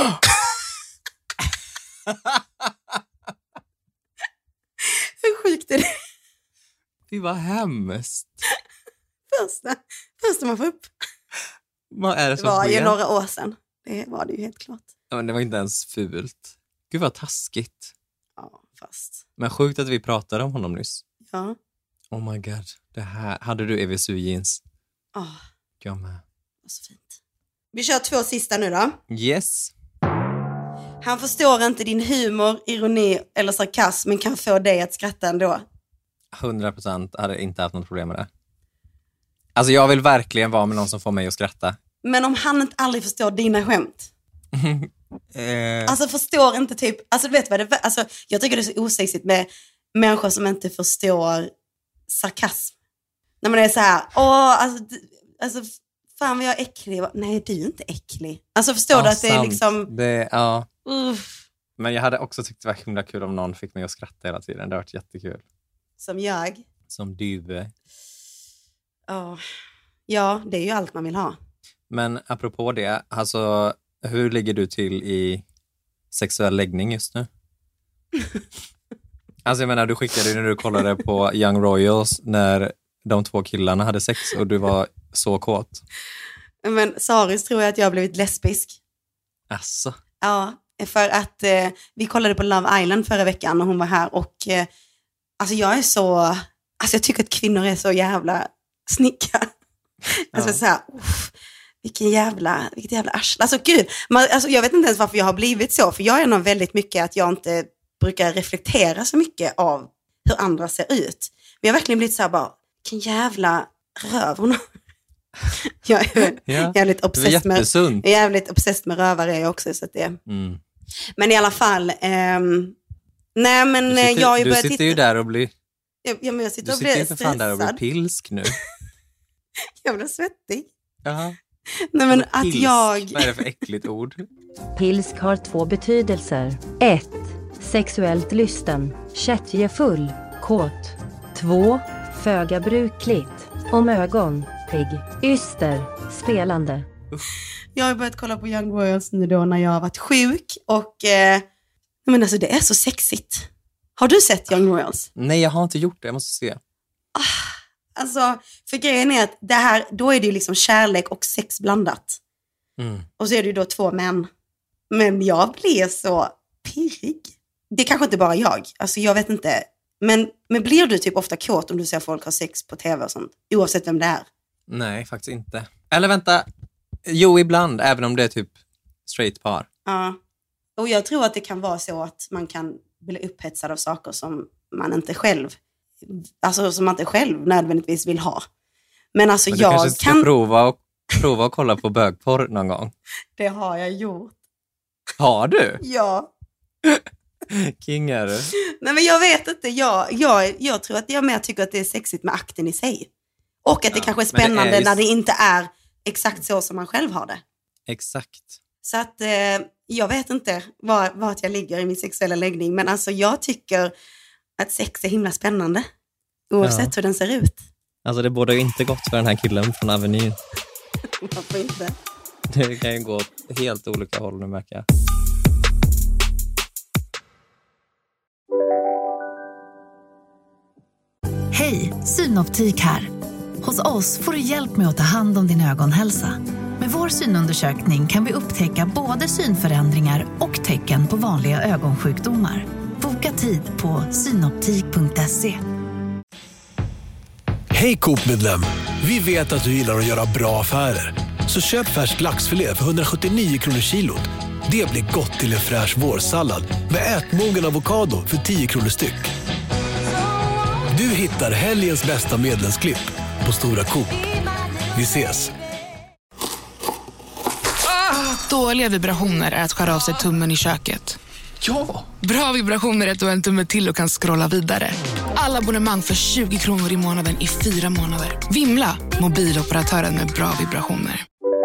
Hur sjukt är det? Det var hemskt. Första, första man får upp. Vad är det, det som var sker? ju några år sedan. Det var det ju helt klart. Ja, men det var inte ens fult. Gud vad taskigt. Ja, fast. Men sjukt att vi pratade om honom nyss. Ja. Oh my god. Det här. Hade du E V S U-jeans? Ja. Oh. Jag med. Det var så fint. Vi kör två sista nu då. Yes. Han förstår inte din humor, ironi eller sarkasm men kan få dig att skratta ändå. hundra procent hade inte haft något problem med det. Alltså jag vill verkligen vara med någon som får mig att skratta. Men om han inte aldrig förstår dina skämt. eh. Alltså förstår inte typ, alltså vet vad det, alltså jag tycker det är så osexigt med människor som inte förstår sarkasm. När man är så här, åh, alltså, alltså fan vad jag är äcklig. Nej, du är inte äcklig. Alltså förstår ja, du att sant. Det är liksom... Det, ja. Uff. Men jag hade också tyckt det var himla kul om någon fick mig att skratta hela tiden. Det har varit jättekul. Som jag? Som du. Oh. Ja, det är ju allt man vill ha. Men apropå det, alltså hur ligger du till i sexuell läggning just nu? Alltså jag menar, du skickade ju när du kollade på Young Royals när de två killarna hade sex och du var så kåt. Men Saris tror jag att jag har blivit lesbisk. Asså? Ja, för att eh, vi kollade på Love Island förra veckan och hon var här och eh, alltså jag är så, alltså jag tycker att kvinnor är så jävla snicka. Alltså ja. Så här, uff, vilken jävla, vilket jävla arsle. Alltså gud, man, alltså, jag vet inte ens varför jag har blivit så, för jag är nog väldigt mycket att jag inte brukar reflektera så mycket av hur andra ser ut. Men jag har verkligen blivit så här bara, vilken jävla röv hon har. Jag är ja, jävligt obsessed med, jag är jävligt obsessed med rövare jag också. Så att det, mm. Men i alla fall, ehm, nej men du sitter, jag har ju börjat Du sitter titta. ju där och blir, ja, men jag sitter du och sitter blir inte fan där och blir pilsk nu. Jag blir svettig. Jaha. Nej men att pilsk. jag... Vad är det för äckligt ord? Pilsk har två betydelser. ett. Sexuellt lysten, kättjefull, kåt. två. Föga brukligt, om ögon, pigg, yster, spelande. Jag har börjat kolla på Young Royals nu då när jag har varit sjuk och eh, men alltså det är så sexigt. Har du sett Young Royals? Nej, jag har inte gjort det. Jag måste se. Ah, alltså, för grejen är att det här, då är det ju liksom kärlek och sex blandat. Mm. Och så är det ju då två män. Men jag blir så pirrig. Det är kanske inte bara jag. Alltså jag vet inte. Men, men blir du typ ofta kåt om du ser folk ha sex på tv och sånt? Oavsett vem det är. Nej, faktiskt inte. Eller vänta. Jo, ibland. Även om det är typ straight par. Ja. Och jag tror att det kan vara så att man kan bli upphetsad av saker som man inte själv, alltså som man inte själv nödvändigtvis vill ha. Men alltså Men du jag kanske ska kan... prova och, prova att kolla på bögporr någon gång. Det har jag gjort. Har du? Ja. King är du. Nej men jag vet inte, jag, jag, jag tror att jag mer tycker att det är sexigt med akten i sig. Och att det Ja, kanske är men det spännande är ju- när det inte är exakt så som man själv har det. Exakt. Så att eh, jag vet inte var, vart jag ligger i min sexuella läggning. Men alltså jag tycker att sex är himla spännande. Oavsett Ja. hur den ser ut. Alltså det borde ju inte gått för den här killen från Avenyn. Varför inte? Det kan ju gå åt helt olika håll nu, märker jag. Hej, Synoptik här. Hos oss får du hjälp med att ta hand om din ögonhälsa. Med vår synundersökning kan vi upptäcka både synförändringar och tecken på vanliga ögonsjukdomar. Boka tid på synoptik punkt se. Hej Coop-medlem! Vi vet att du gillar att göra bra affärer. Så köp färsk laxfilé för hundrasjuttionio kronor kilot. Det blir gott till en fräsch vårsallad med ätmogen avokado för tio kronor styck. Du hittar helgens bästa medlemsklipp på Stora Coop. Vi ses! Dåliga vibrationer är att skära av sig tummen i köket. Ja! Bra vibrationer är att du har en tumme till och kan scrolla vidare. Alla abonnemang för tjugo kronor i månaden i fyra månader. Vimla! Mobiloperatören med bra vibrationer.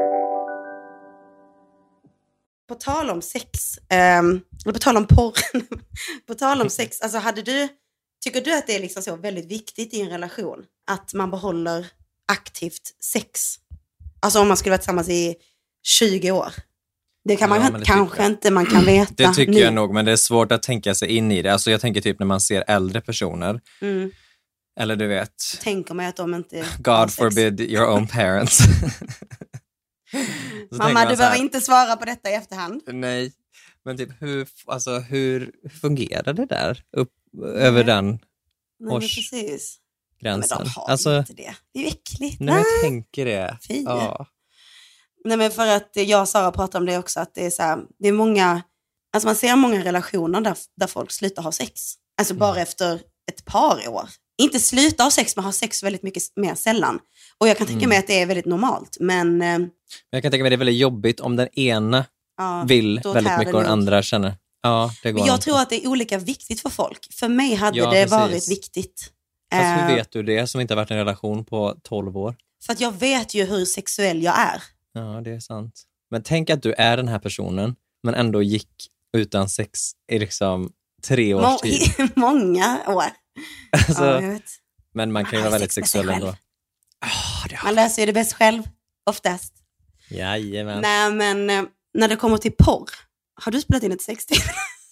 På tal om sex, ehm, eller på tal om porr, på tal om sex, alltså hade du, tycker du att det är liksom så väldigt viktigt i en relation att man behåller aktivt sex? Alltså om man skulle vara tillsammans i tjugo år. Det kan man Ja, men det kanske tycker jag. inte man kan veta. Det tycker nu. jag nog, men det är svårt att tänka sig in i det. Alltså jag tänker typ när man ser äldre personer. Mm. Eller du vet, Tänker man att de inte har God sex. forbid your own parents. Så tänker Mamma, man du så här, behöver inte svara på detta i efterhand. Nej, men typ hur, alltså, hur fungerar det där upp över den Nej, men årsgränsen? precis. Men de har Alltså, inte det. Det är ju äckligt. nej, men jag tänker det. Fy. Ja. Nej, men för att jag och Sara pratar om det också, att det är så här, det är många, alltså man ser många relationer där, där folk slutar ha sex. Alltså bara Mm. efter ett par år. Inte sluta ha sex, men ha sex väldigt mycket mer sällan. Och jag kan tänka Mm. mig att det är väldigt normalt, men eh, Men jag kan tänka mig det är väldigt jobbigt om den ena ja, vill då väldigt tär mycket det och den nog. andra känner. Ja, det går Men jag inte. tror att det är olika viktigt för folk. För mig hade Ja, det precis. varit viktigt. Fast Eh, hur vet du det som inte har varit i en relation på tolv år? För att jag vet ju hur sexuell jag är. Ja, det är sant. Men tänk att du är den här personen, men ändå gick utan sex i liksom tre års Må- tid. många år. Alltså, Ja, jag vet. men man kan ju Man vara har väldigt sex med sig sexuell själv. ändå. Ah, det har... Man löser ju det bäst själv, oftast. Jajamän. Nej, men eh, när det kommer till porr, har du spelat in ett sextape?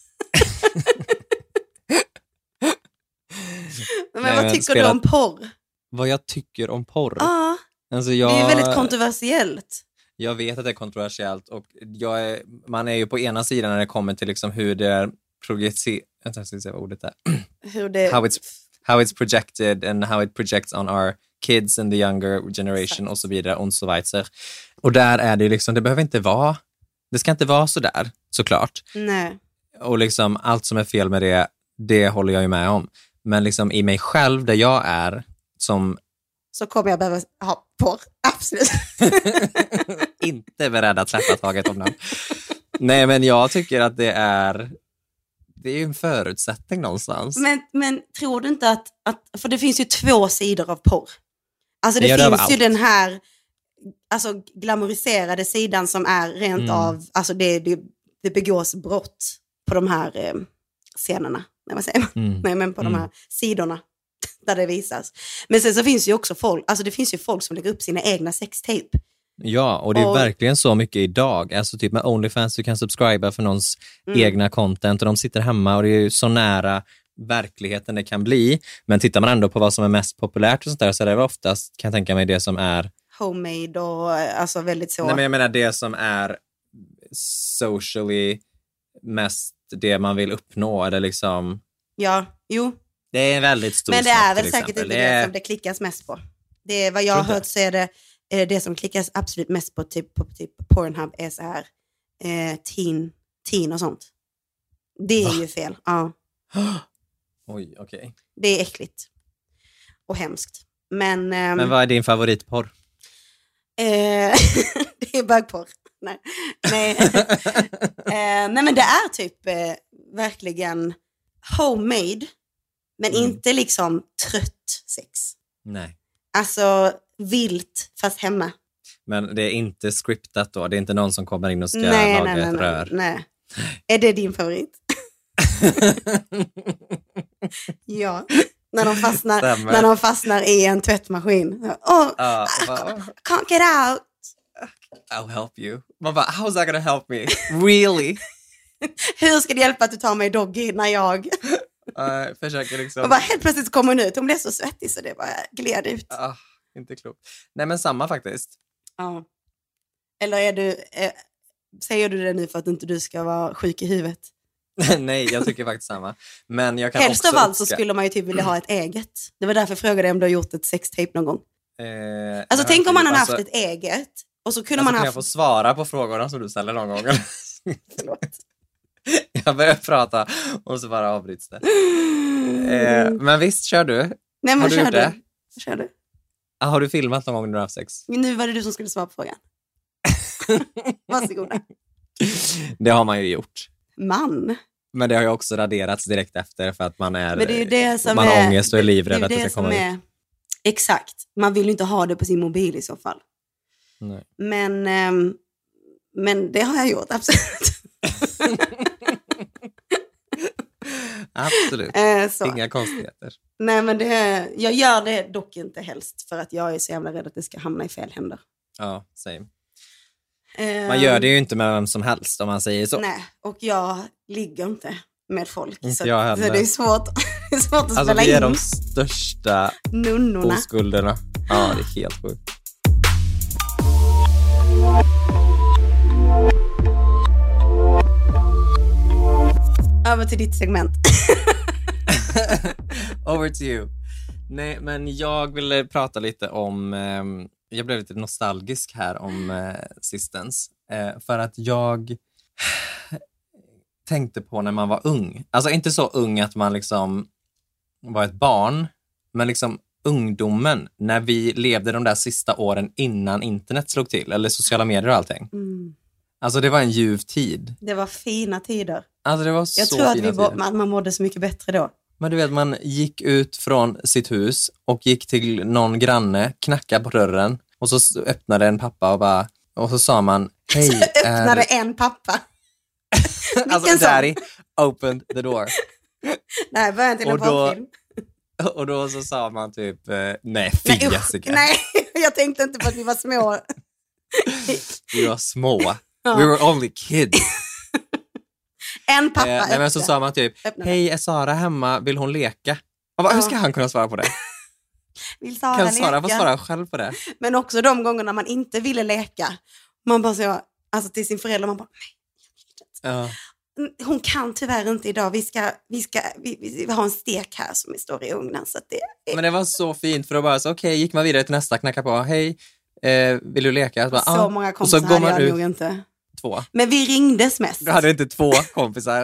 men Nej, vad men tycker spelat- du om porr? Vad jag tycker om porr? Ja, Alltså jag, det är ju väldigt kontroversiellt. jag vet att det är kontroversiellt och jag är, man är ju på ena sidan när det kommer till liksom hur det är projicerat, vänta, jag ska se vad ordet är. Hur det... How it's, how it's projected and how it projects on our kids and the younger generation och så vidare och så vidare. Och där är det liksom, det behöver inte vara, det ska inte vara så där, såklart. Nej. Och liksom allt som är fel med det, det håller jag ju med om. Men liksom i mig själv, där jag är, som Så kommer jag behöva ha porr, absolut. inte beredd att släppa taget om den. Nej, men jag tycker att det är, det är ju en förutsättning någonstans. men, men tror du inte att, att, för det finns ju två sidor av porr. Alltså det, Det gör det finns överallt. ju den här alltså glamoriserade sidan som är rent Mm. av, alltså det, det, det begås brott på de här eh, scenerna. Nej, vad säger man? Mm. Nej, men på Mm. de här sidorna där det visas. Men sen så finns ju också folk, alltså det finns ju folk som lägger upp sina egna sextape. Ja, och det är Och- verkligen så mycket idag. Alltså typ med OnlyFans, du kan subscriba för någons Mm. egna content och de sitter hemma och det är ju så nära verkligheten det kan bli. Men tittar man ändå på vad som är mest populärt och sånt där, så är det oftast, kan jag tänka mig, det som är homemade och alltså väldigt så. Nej, men jag menar det som är socially mest det man vill uppnå, eller liksom. Ja, jo. Det är en väldigt stor men det är smak, väl säkert exempel. inte det, är... det som det klickas mest på. Det är vad jag har hört, så är det eh, det som klickas absolut mest på typ, på typ Pornhub är så här eh, teen, teen och sånt. Det är Va? ju fel. Ja. Oj, okej. Okay. Det är äckligt. Och hemskt. Men, ehm, men vad är din favoritporr? Eh, det är bögporr. Nej. Nej. eh, nej men det är typ eh, verkligen homemade. Men mm. inte liksom trött sex. Nej. Alltså vilt fast hemma. Men det är inte scriptat då? Det är inte någon som kommer in och ska nej, laga nej, nej, ett nej, rör? Nej. Är det din favorit? Ja. När de fastnar, när de fastnar i en tvättmaskin. Oh, uh, I can't get out. I'll help you. Man bara, how's that gonna help me? Really? Hur ska det hjälpa att du tar mig doggy när jag... uh, försöker liksom... Och bara helt plötsligt kommer hon ut. Hon blev så svettig så det bara gled ut. Uh, inte klokt. Nej men samma faktiskt. Ja. Eller är du... Eh, säger du det nu för att inte du ska vara sjuk i huvudet? Nej, jag tycker faktiskt samma. Men jag kan helst också av allt uppska... så skulle man ju typ vilja ha ett eget. Det var därför jag frågade om du har gjort ett sextape någon gång. Eh, alltså tänk om man hade alltså, haft ett eget. Och så kunde alltså, man kan haft... jag få svara på frågorna som du ställer någon gång? Förlåt. Jag börjar prata och så bara avbryts det. Eh, men visst, kör du? Nej, men har du kör gjort du. det? Kör du. Ah, har du filmat någon gång när du har haft sex? Nu var det du som skulle svara på frågan. Varsågoda. Det har man ju gjort. Man? Men det har ju också raderats direkt efter för att man är, men det är ju det som man har är, ångest och är livrädd det att det ska komma är, ut. Exakt. Man vill ju inte ha det på sin mobil i så fall. Nej. Men, ähm, men det har jag gjort, absolut. Absolut. Äh, så. Inga konstigheter. Nej, men det, jag gör det dock inte helst för att jag är så jävla rädd att det ska hamna i fel händer. Ja, same. Ähm, man gör det ju inte med vem som helst om man säger så. Nej, och jag ligger inte med folk. Inte så, jag heller. så det är svårt, det är svårt att alltså, spela in. Alltså vi är in. de största nunnorna. oskulderna. Ja, det är helt sjukt. Över till ditt segment. Over to you. Nej, men jag ville prata lite om... Eh, jag blev lite nostalgisk här om eh, Sistens. Eh, för att jag tänkte på när man var ung. Alltså inte så ung att man liksom var ett barn. Men liksom ungdomen. När vi levde de där sista åren innan internet slog till. Eller sociala medier och allting. Mm. Alltså det var en ljuv tid. Det var fina tider. Alltså det var så jag tror att vi bo- man, man mådde så mycket bättre då. Men du vet, man gick ut från sitt hus och gick till någon granne, knackade på dörren och så öppnade en pappa och bara, och så sa man, hej. Så öppnade är... en pappa. Alltså daddy opened the door. Nej, början till en porrfilm. Och då så sa man typ, nej fy nej, Jessica. Nej, jag tänkte inte på att vi var små. Vi var små. Ja. We were only kids. En pappa eh, nej, men så sa man typ, hej är Sara hemma, vill hon leka? Och bara, ja. Hur ska han kunna svara på det? Vill Sara kan leka? Sara få svara själv på det? Men också de gångerna man inte ville leka. Man bara så, alltså till sin förälder, man bara, nej. Ja. Hon kan tyvärr inte idag. Vi ska, vi ska vi, vi har en stek här som står i ugnen. Så att det är... Men det var så fint för då bara så, okej, okay, gick man vidare till nästa, knacka på, hej, eh, vill du leka? Bara, så ah. många kompisar och så går man hade jag ut. nog inte. Två. Men vi ringdes mest. Du hade inte två kompisar.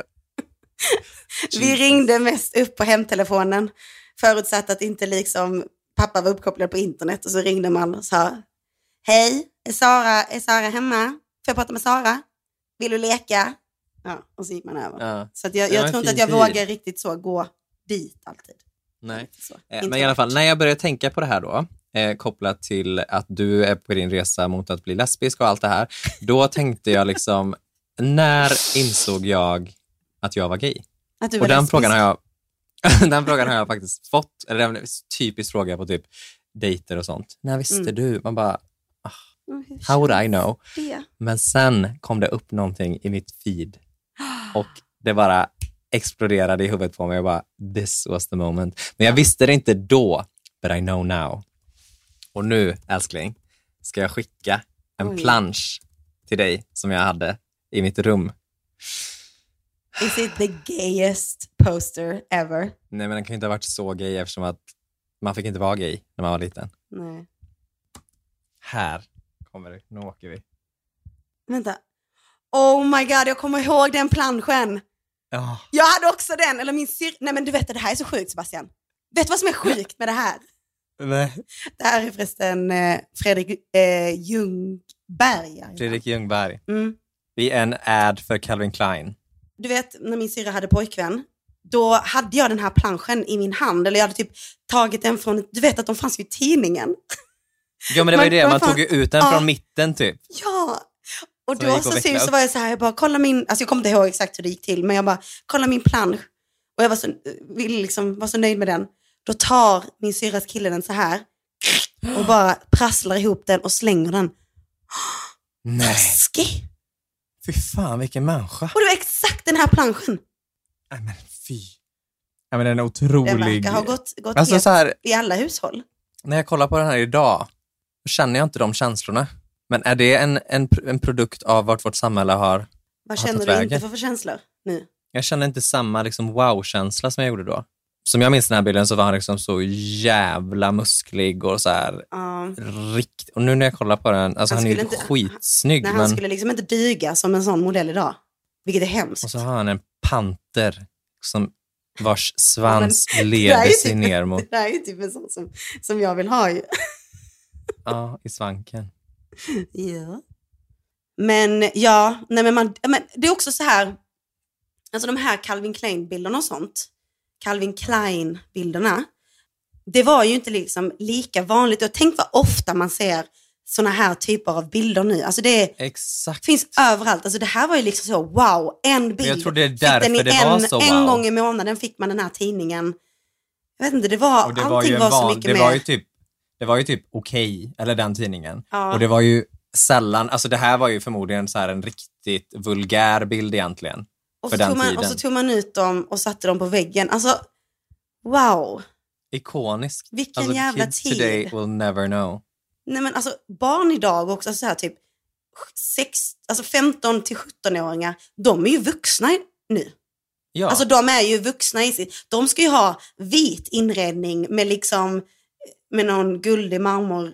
Vi ringde mest upp på hemtelefonen. Förutsatt att inte liksom pappa var uppkopplad på internet. Och så ringde man och sa, hej, är Sara, är Sara hemma? Får jag prata med Sara? Vill du leka? Ja, och så gick man över. Ja. Så att jag, jag tror inte att jag tid. vågar riktigt så gå dit alltid. Nej, så. Eh, men i alla fall, när jag började tänka på det här då, eh, kopplat till att du är på din resa mot att bli lesbisk och allt det här, då tänkte jag liksom, när insåg jag att jag var gay? Att du var och den lesbisk? frågan har jag den frågan har jag faktiskt fått, eller en typisk fråga på typ dejter och sånt. När visste mm. du? Man bara, oh, how would I know? Det? Men sen kom det upp någonting i mitt feed. Och det bara exploderade i huvudet på mig och bara, this was the moment. Men jag visste det inte då, but I know now. Och nu, älskling, ska jag skicka en Oj. plansch till dig som jag hade i mitt rum. Is it the gayest poster ever? Nej, men den kan ju inte ha varit så gay eftersom att man fick inte vara gay när man var liten. Nej. Här kommer det, nu åker vi. Vänta. Oh my god, jag kommer ihåg den planschen. Oh. Jag hade också den, eller min syr... Nej men du vet, det här är så sjukt, Sebastian. Vet du vad som är sjukt med det här? Nej. Det här är förresten eh, Fredrik eh, Ljungberg. Fredrik Ljungberg. Mm. Vi är en ad för Calvin Klein. Du vet, när min syra hade pojkvän, då hade jag den här planschen i min hand. Eller jag hade typ tagit den från, du vet att de fanns ju i tidningen. Ja, men det var ju det, man tog ju ut den ja. från mitten typ. Ja, och då så, så, så var jag så här, jag bara, kolla min, alltså jag kommer inte ihåg exakt hur det gick till, men jag bara, kolla min plansch. Och jag var så, ville liksom, var så nöjd med den. Då tar min syras kille den så här och bara prasslar ihop den och slänger den. Nej. Taskig. Fy fan, vilken människa. Och det var exakt den här planschen. Nej men fy. Ja, men den är otrolig. Den verkar ha gått, gått alltså, så här, i alla hushåll. När jag kollar på den här idag känner jag inte de känslorna. Men är det en, en, en produkt av vart vårt samhälle har Vad har känner du inte för, för känslor nu? Jag känner inte samma liksom, wow-känsla som jag gjorde då. Som jag minns den här bilden så var han liksom så jävla musklig och så här uh. rikt. Och nu när jag kollar på den, alltså han, han är ju inte skitsnygg. Nej, men... han skulle liksom inte dyga som en sån modell idag. Vilket är hemskt. Och så har han en panter som vars svans ja, leder sig typ, ner mot... Det här är ju typ en sån som, som jag vill ha ju. Ja, i svanken. Ja. Men ja, nej men, man, men det är också så här, alltså de här Calvin Klein-bilderna och sånt, Calvin Klein-bilderna, det var ju inte liksom lika vanligt. Och tänk vad ofta man ser såna här typer av bilder nu. Alltså det är, Exakt. finns överallt. Alltså det här var ju liksom så, wow, en bild. Jag tror det är därför det en, var så wow. En gång i månaden fick man den här tidningen. Jag vet inte, det var, och det allting var, var, var van, så mycket det mer. var ju typ Det var ju typ okej, okay, eller den tidningen. Ja. Och det var ju sällan, alltså det här var ju förmodligen så här en riktigt vulgär bild egentligen. Och för så, den tog man, tiden. och så tog man ut dem och satte dem på väggen. Alltså, wow. Ikoniskt. Vilken alltså, jävla kids tid. Today will never know. Nej men alltså, barn idag också så här typ sex, alltså femton till sjutton-åringar, de är ju vuxna nu. Ja. Alltså de är ju vuxna i sig. De ska ju ha vit inredning med liksom, med någon guldig marmor.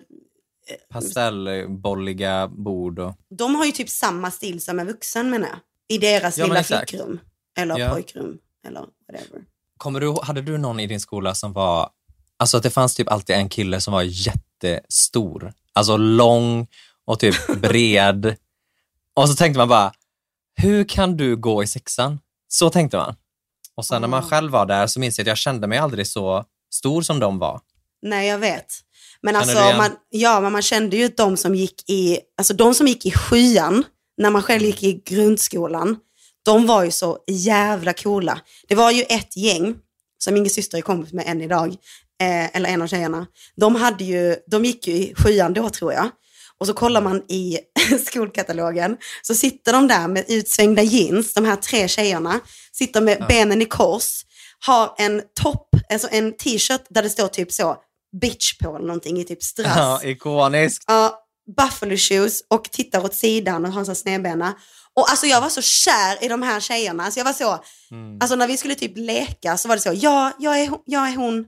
Pastellbolliga bord. Och... De har ju typ samma stil som en vuxen, menar jag. I deras ja, lilla flickrum. Eller ja. pojkrum. Eller whatever. Kommer du, hade du någon i din skola som var... Alltså att det fanns typ alltid en kille som var jättestor. Alltså lång och typ bred. Och så tänkte man bara, hur kan du gå i sexan? Så tänkte man. Och sen oh. när man själv var där så minns jag att jag kände mig aldrig så stor som de var. Nej, jag vet. Men känner alltså, man, ja, men man kände ju att de som gick i, alltså de som gick i sjuan, när man själv gick i grundskolan, de var ju så jävla coola. Det var ju ett gäng, som min syster är kompis med än idag, eh, eller en av tjejerna. De, hade ju, de gick ju i sjuan då, tror jag. Och så kollar man i skolkatalogen, så sitter de där med utsvängda jeans, de här tre tjejerna, sitter med ja. benen i kors, har en topp, alltså en t-shirt där det står typ så, bitch på eller någonting i typ strass. Ja, ikoniskt. Ja, buffalo shoes och tittar åt sidan och har så snedbena. Och alltså jag var så kär i de här tjejerna. Alltså jag var så, mm. alltså när vi skulle typ leka så var det så, ja, jag är, jag är hon.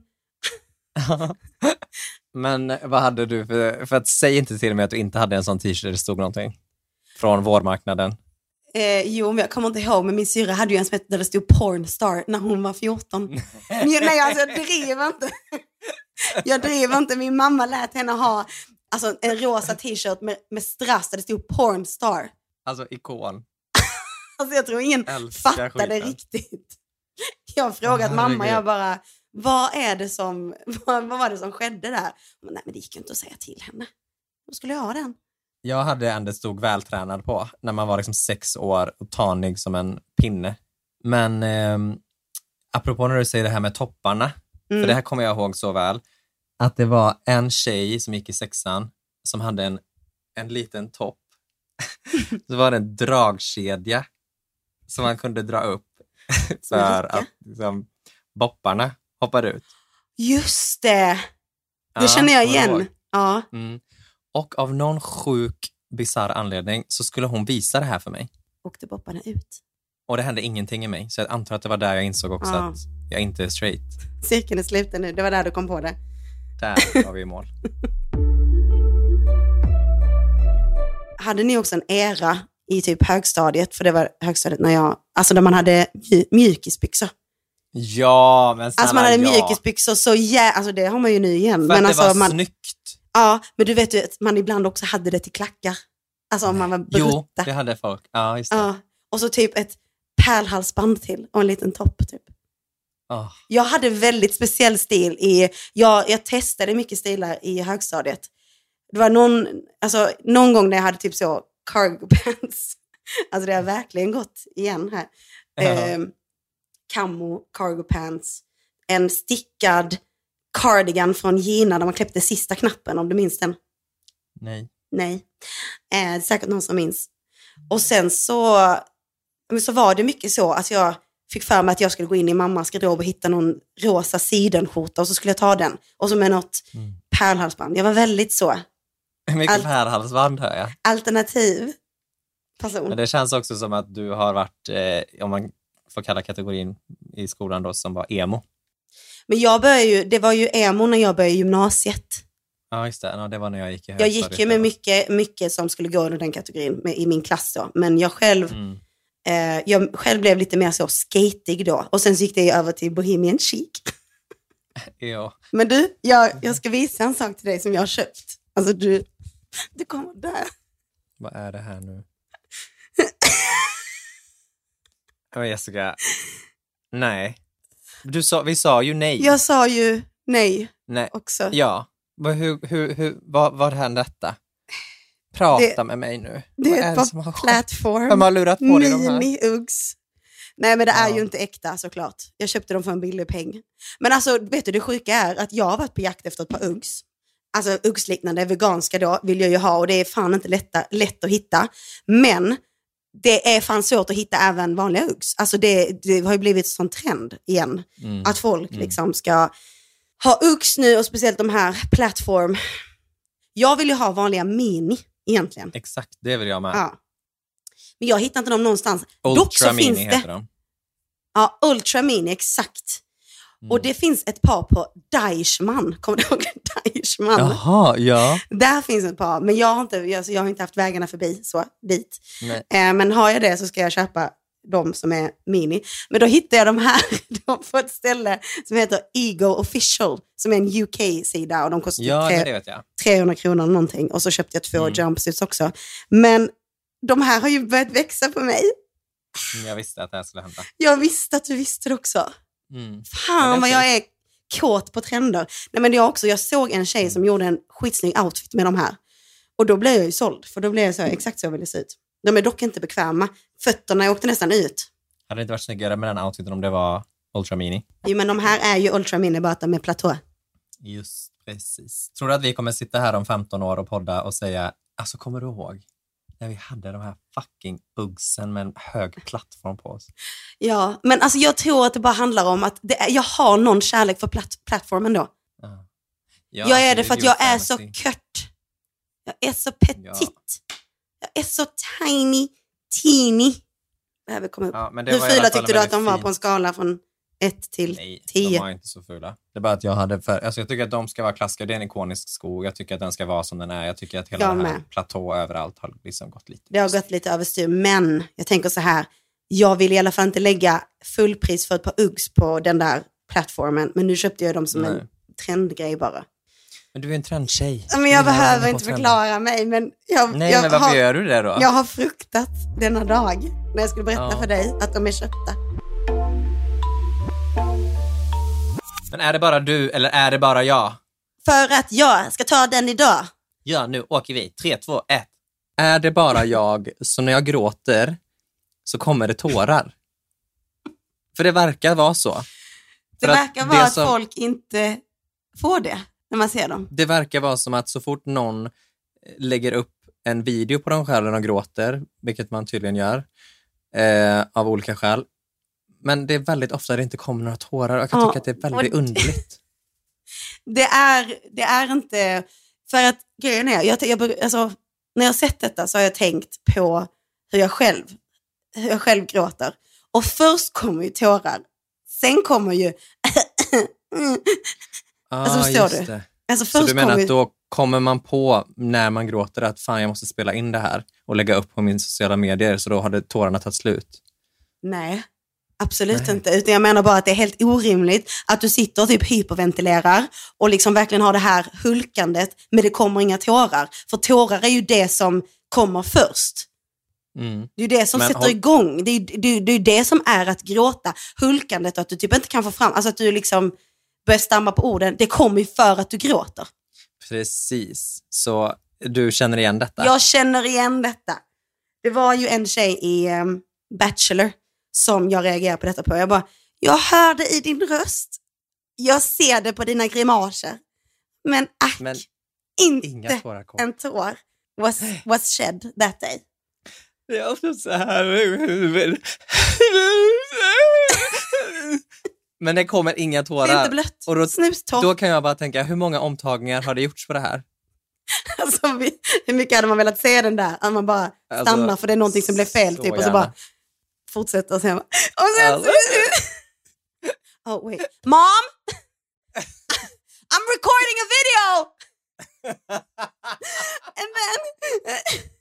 Men vad hade du för, för att säga inte till mig att du inte hade en sån t-shirt där det stod någonting från vårmarknaden? Eh, jo, men jag kommer inte ihåg, men min syra hade ju en som hette där det stod pornstar när hon var fjorton. Nej, alltså jag driver inte. Jag driver inte. Min mamma lät henne ha alltså, en rosa t-shirt med, med strass där det stod pornstar. Alltså ikon. Alltså jag tror ingen Älskar fattade skiten. Riktigt. Jag har frågat oh, mamma, jag bara, vad är det som, vad, vad var det som skedde där? Men, nej, men det gick ju inte att säga till henne. Då skulle jag ha den. Jag hade en det stod vältränad på när man var liksom sex år och tanig som en pinne. Men eh, apropå när du säger det här med topparna, mm. för det här kommer jag ihåg så väl, att det var en tjej som gick i sexan som hade en, en liten topp. Så var det en dragkedja som man kunde dra upp för att liksom, bopparna hoppar ut. Just det. Det Ja, känner jag kommer du igen. ihåg? Ja. Mm. Och av någon sjuk, bizarr anledning så skulle hon visa det här för mig. Åkte bopparna ut. Och det hände ingenting i mig. Så jag antar att det var där jag insåg också Ja. att jag inte är straight. Cirkeln är sluten nu. Det var där du kom på det. Där var vi i mål. Hade ni också en era i typ högstadiet? För det var högstadiet när jag... Alltså där man hade mj- mjukisbyxor. Ja, men snälla, Alltså man hade ja. mjukisbyxor så jä... Alltså det har man ju nu igen. För men att alltså, det var man... snyggt. Ja, men du vet ju att man ibland också hade det till klackar. Alltså om man var brutta. Jo, det hade folk. Ja, just det. Ja. Och så typ ett pärlhalsband till och en liten topp typ. Oh. Jag hade väldigt speciell stil i, jag, jag testade mycket stilar i högstadiet. Det var någon, alltså, någon gång när jag hade typ så cargo pants. Alltså det har verkligen gått igen här. Uh-huh. Eh, camo, cargo pants. En stickad cardigan från Gina där man kläppte sista knappen, om du minns den. Nej. Nej. Eh, det är säkert någon som minns. Och sen så, men så var det mycket så att jag fick för mig att jag skulle gå in i mammas garderob och hitta någon rosa sidenskjorta och så skulle jag ta den. Och så med något mm. pärlhalsband. Jag var väldigt så. Mycket Al- pärlhalsband hör jag. Alternativ person. Men det känns också som att du har varit, eh, om man får kalla kategorin i skolan då, som var emo. Men jag började ju, det var ju emo när jag började gymnasiet. Ja, just det. Ja, det var när jag gick i Jag gick ju med mycket, mycket som skulle gå under den kategorin med, i min klass då. Men jag själv, mm. eh, jag själv blev lite mer så skatig då. Och sen så gick det över till bohemian chic. Ja. Men du, jag, jag ska visa en sak till dig som jag har köpt. Alltså du, du kommer där. Vad är det här nu? Men Jessica, nej. Du sa, vi sa ju nej. Jag sa ju nej, nej. också. Ja. Hur, hur, hur, vad, vad hände detta? Prata det, med mig nu. Det vad är ett par plattform. Vem har lurat på dig de här? Mini-Uggs. Nej, men det är ja. ju inte äkta såklart. Jag köpte dem för en billig peng. Men alltså, vet du, det sjuka är att jag har varit på jakt efter ett par Uggs. Alltså Uggs-liknande, veganska då, vill jag ju ha. Och det är fan inte lätta, lätt att hitta. Men det är fan svårt att hitta även vanliga Uggs. Alltså det, det har ju blivit en sån trend igen. Mm. Att folk mm. liksom ska ha Uggs nu, och speciellt de här plattform. Jag vill ju ha vanliga mini egentligen. Exakt, det vill jag med. Ja. Men jag hittar inte dem någonstans. Ultra Dock så mini finns heter det. De. Ja, Ultra mini, exakt. Mm. Och det finns ett par på Deichmann. Kommer du ihåg Deichmann? Jaha, ja. Där finns ett par, men jag har inte, jag, jag har inte haft vägarna förbi så dit. Eh, men har jag det så ska jag köpa de som är mini. Men då hittade jag de här de på ett ställe som heter Ego Official, som är en U K-sida, och de kostar ja, tre, det vet jag. trehundra kronor eller någonting. Och så köpte jag två mm. jumpsuits också. Men de här har ju börjat växa på mig. Jag visste att det här skulle hända. Jag visste att du visste det också. Mm. Fan vad jag är kåt på trender. Nej, men jag också, jag såg en tjej som gjorde en skitsnygg outfit med de här. Och då blev jag ju såld. För då blev jag så exakt så jag ville se ut. De är dock inte bekväma. Fötterna åkte nästan ut. Hade det inte varit snyggare med den outfiten om det var Ultra Mini? Jo, men de här är ju Ultra Mini, bara med platå. Just precis. Tror du att vi kommer sitta här om femton år och podda och säga, alltså kommer du ihåg när vi hade de här fucking uggsen med en hög plattform på oss? Ja, men alltså jag tror att det bara handlar om att det är, jag har någon kärlek för platt, plattformen då. Uh. Ja, jag är det för att jag är så kort. Jag är så petit. Ja. Jag är så tiny, teeny. Behöver komma upp. Ja, Hur fula tyckte du att de var på en skala från ett till Nej, tio? De var inte så fula. Det är bara att jag hade för, alltså jag tycker att de ska vara klassiska. Det är en ikonisk sko. Jag tycker att den ska vara som den är. Jag tycker att hela den här platå överallt har liksom gått lite. Det har gått lite överstyr. Men jag tänker så här. Jag vill i alla fall inte lägga fullpris för ett par Uggs på den där plattformen. Men nu köpte jag dem som Nej. en trendgrej bara. Men du är en trendtjej. Men jag behöver inte förklara mig. Men jag, Nej, jag men varför har, gör du det då? Jag har fruktat denna dag. När jag skulle berätta ja. för dig att de är köpta. Men är det bara du eller är det bara jag? För att jag ska ta den idag. Ja, nu åker vi. tre, två, ett. Är det bara jag så när jag gråter så kommer det tårar? För det verkar vara så. Det För verkar vara att, som, att folk inte får det när man ser dem. Det verkar vara som att så fort någon lägger upp en video på dem själva och gråter, vilket man tydligen gör eh, av olika skäl, Men det är väldigt ofta det inte kommer några tårar. Jag kan Ja, tycka att det är väldigt och- underligt. Det är, det är inte... För att grejen är, jag, jag, alltså, när jag har sett detta så har jag tänkt på hur jag själv, hur jag själv gråter. Och först kommer ju tårar. Sen kommer ju... Ah, alltså förstår just du? det. Alltså, Så först du menar kommer att ju... då kommer man på när man gråter att fan jag måste spela in det här och lägga upp på min sociala medier, så då hade tårarna tagit slut? Nej, absolut Nej. inte. Utan jag menar bara att det är helt orimligt att du sitter och typ hyperventilerar och liksom verkligen har det här hulkandet, men det kommer inga tårar. För tårar är ju det som kommer först. Mm. Det är ju det som Men sätter har- igång. Det är, det, det är det som är att gråta. Hulkandet, att du typ inte kan få fram, alltså att du liksom börjar stamma på orden. Det kommer ju för att du gråter. Precis. Så du känner igen detta? Jag känner igen detta. Det var ju en tjej i um, Bachelor som jag reagerade på detta på. Jag bara, jag hörde i din röst. Jag ser det på dina grimaser. Men ack, Men inte inga tårar kom. en tår was, was shed that day. Jag har fått så här. Men det kommer inga tårar. Det är inte blött. Och då, Snustår. då kan jag bara tänka, hur många omtagningar har det gjorts på det här? Alltså, vi, hur mycket hade man velat se den där? Att man bara Alltså, stannar för det är någonting som blev fel. så Typ, och så gärna. bara fortsätter och sen, och sen Alltså. oh wait, mom, I'm recording a video. And then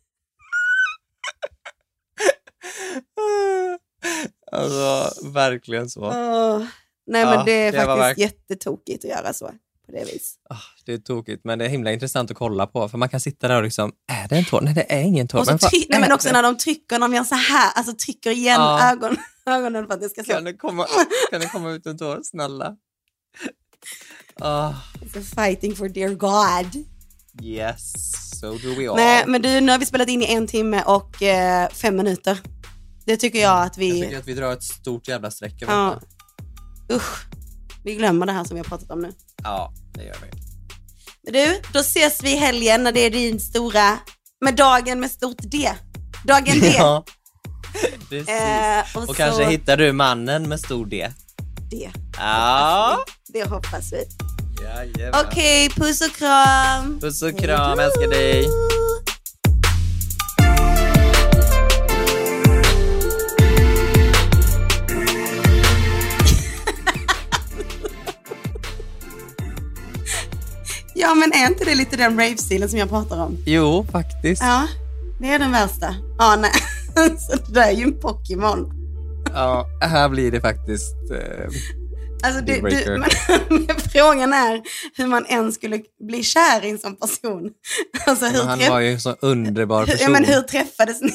Alltså, verkligen så. oh, nej Ja, men det är det var faktiskt verk- jättetokigt att göra så på det vis. Ah, det är tokigt, men det är himla intressant att kolla på. För man kan sitta där och liksom, är det en tår? Nej, det är ingen tår. Och så Men vad try- nej, är men också det? när de trycker, när de gör så här, alltså trycker igen Ja. ögon, ögonen för att det ska så. Kan det komma, kan det komma ut en tår? Snälla. Ah, It's fighting for dear God. yes, so do we all. Nej, men du, nu har vi spelat in i en timme och eh, fem minuter. Det tycker jag att vi... Jag tycker att vi drar ett stort jävla streck över Ja. detta. Usch. Vi glömmer det här som vi har pratat om nu. Ja, det gör vi. Men du, då ses vi i helgen när det är din stora... Med dagen med stort D. Dagen D. Ja, precis. Eh, och och så- kanske hittar du mannen med stor D. D. Ja. Det hoppas vi. Jajamän. Okej, puss och kram. Puss och kram, älskar dig. Ja, men är inte det lite den rave-stilen som jag pratar om? Jo, faktiskt. Ja, det är den värsta. Ja, nej. Så det där är ju en Pokémon. Ja, här blir det faktiskt... Eh, Alltså det, Dealbreaker. du, men, men frågan är hur man än skulle bli kär i en sån person. Alltså, hur men han träff- var ju en så underbar person. Ja, men hur träffades ni?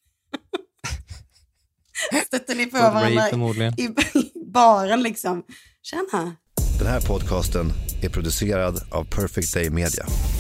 Stötte ni på På ett rave varandra förmodligen. i, i baren liksom? Tjena. Den här podcasten är producerad av Perfect Day Media.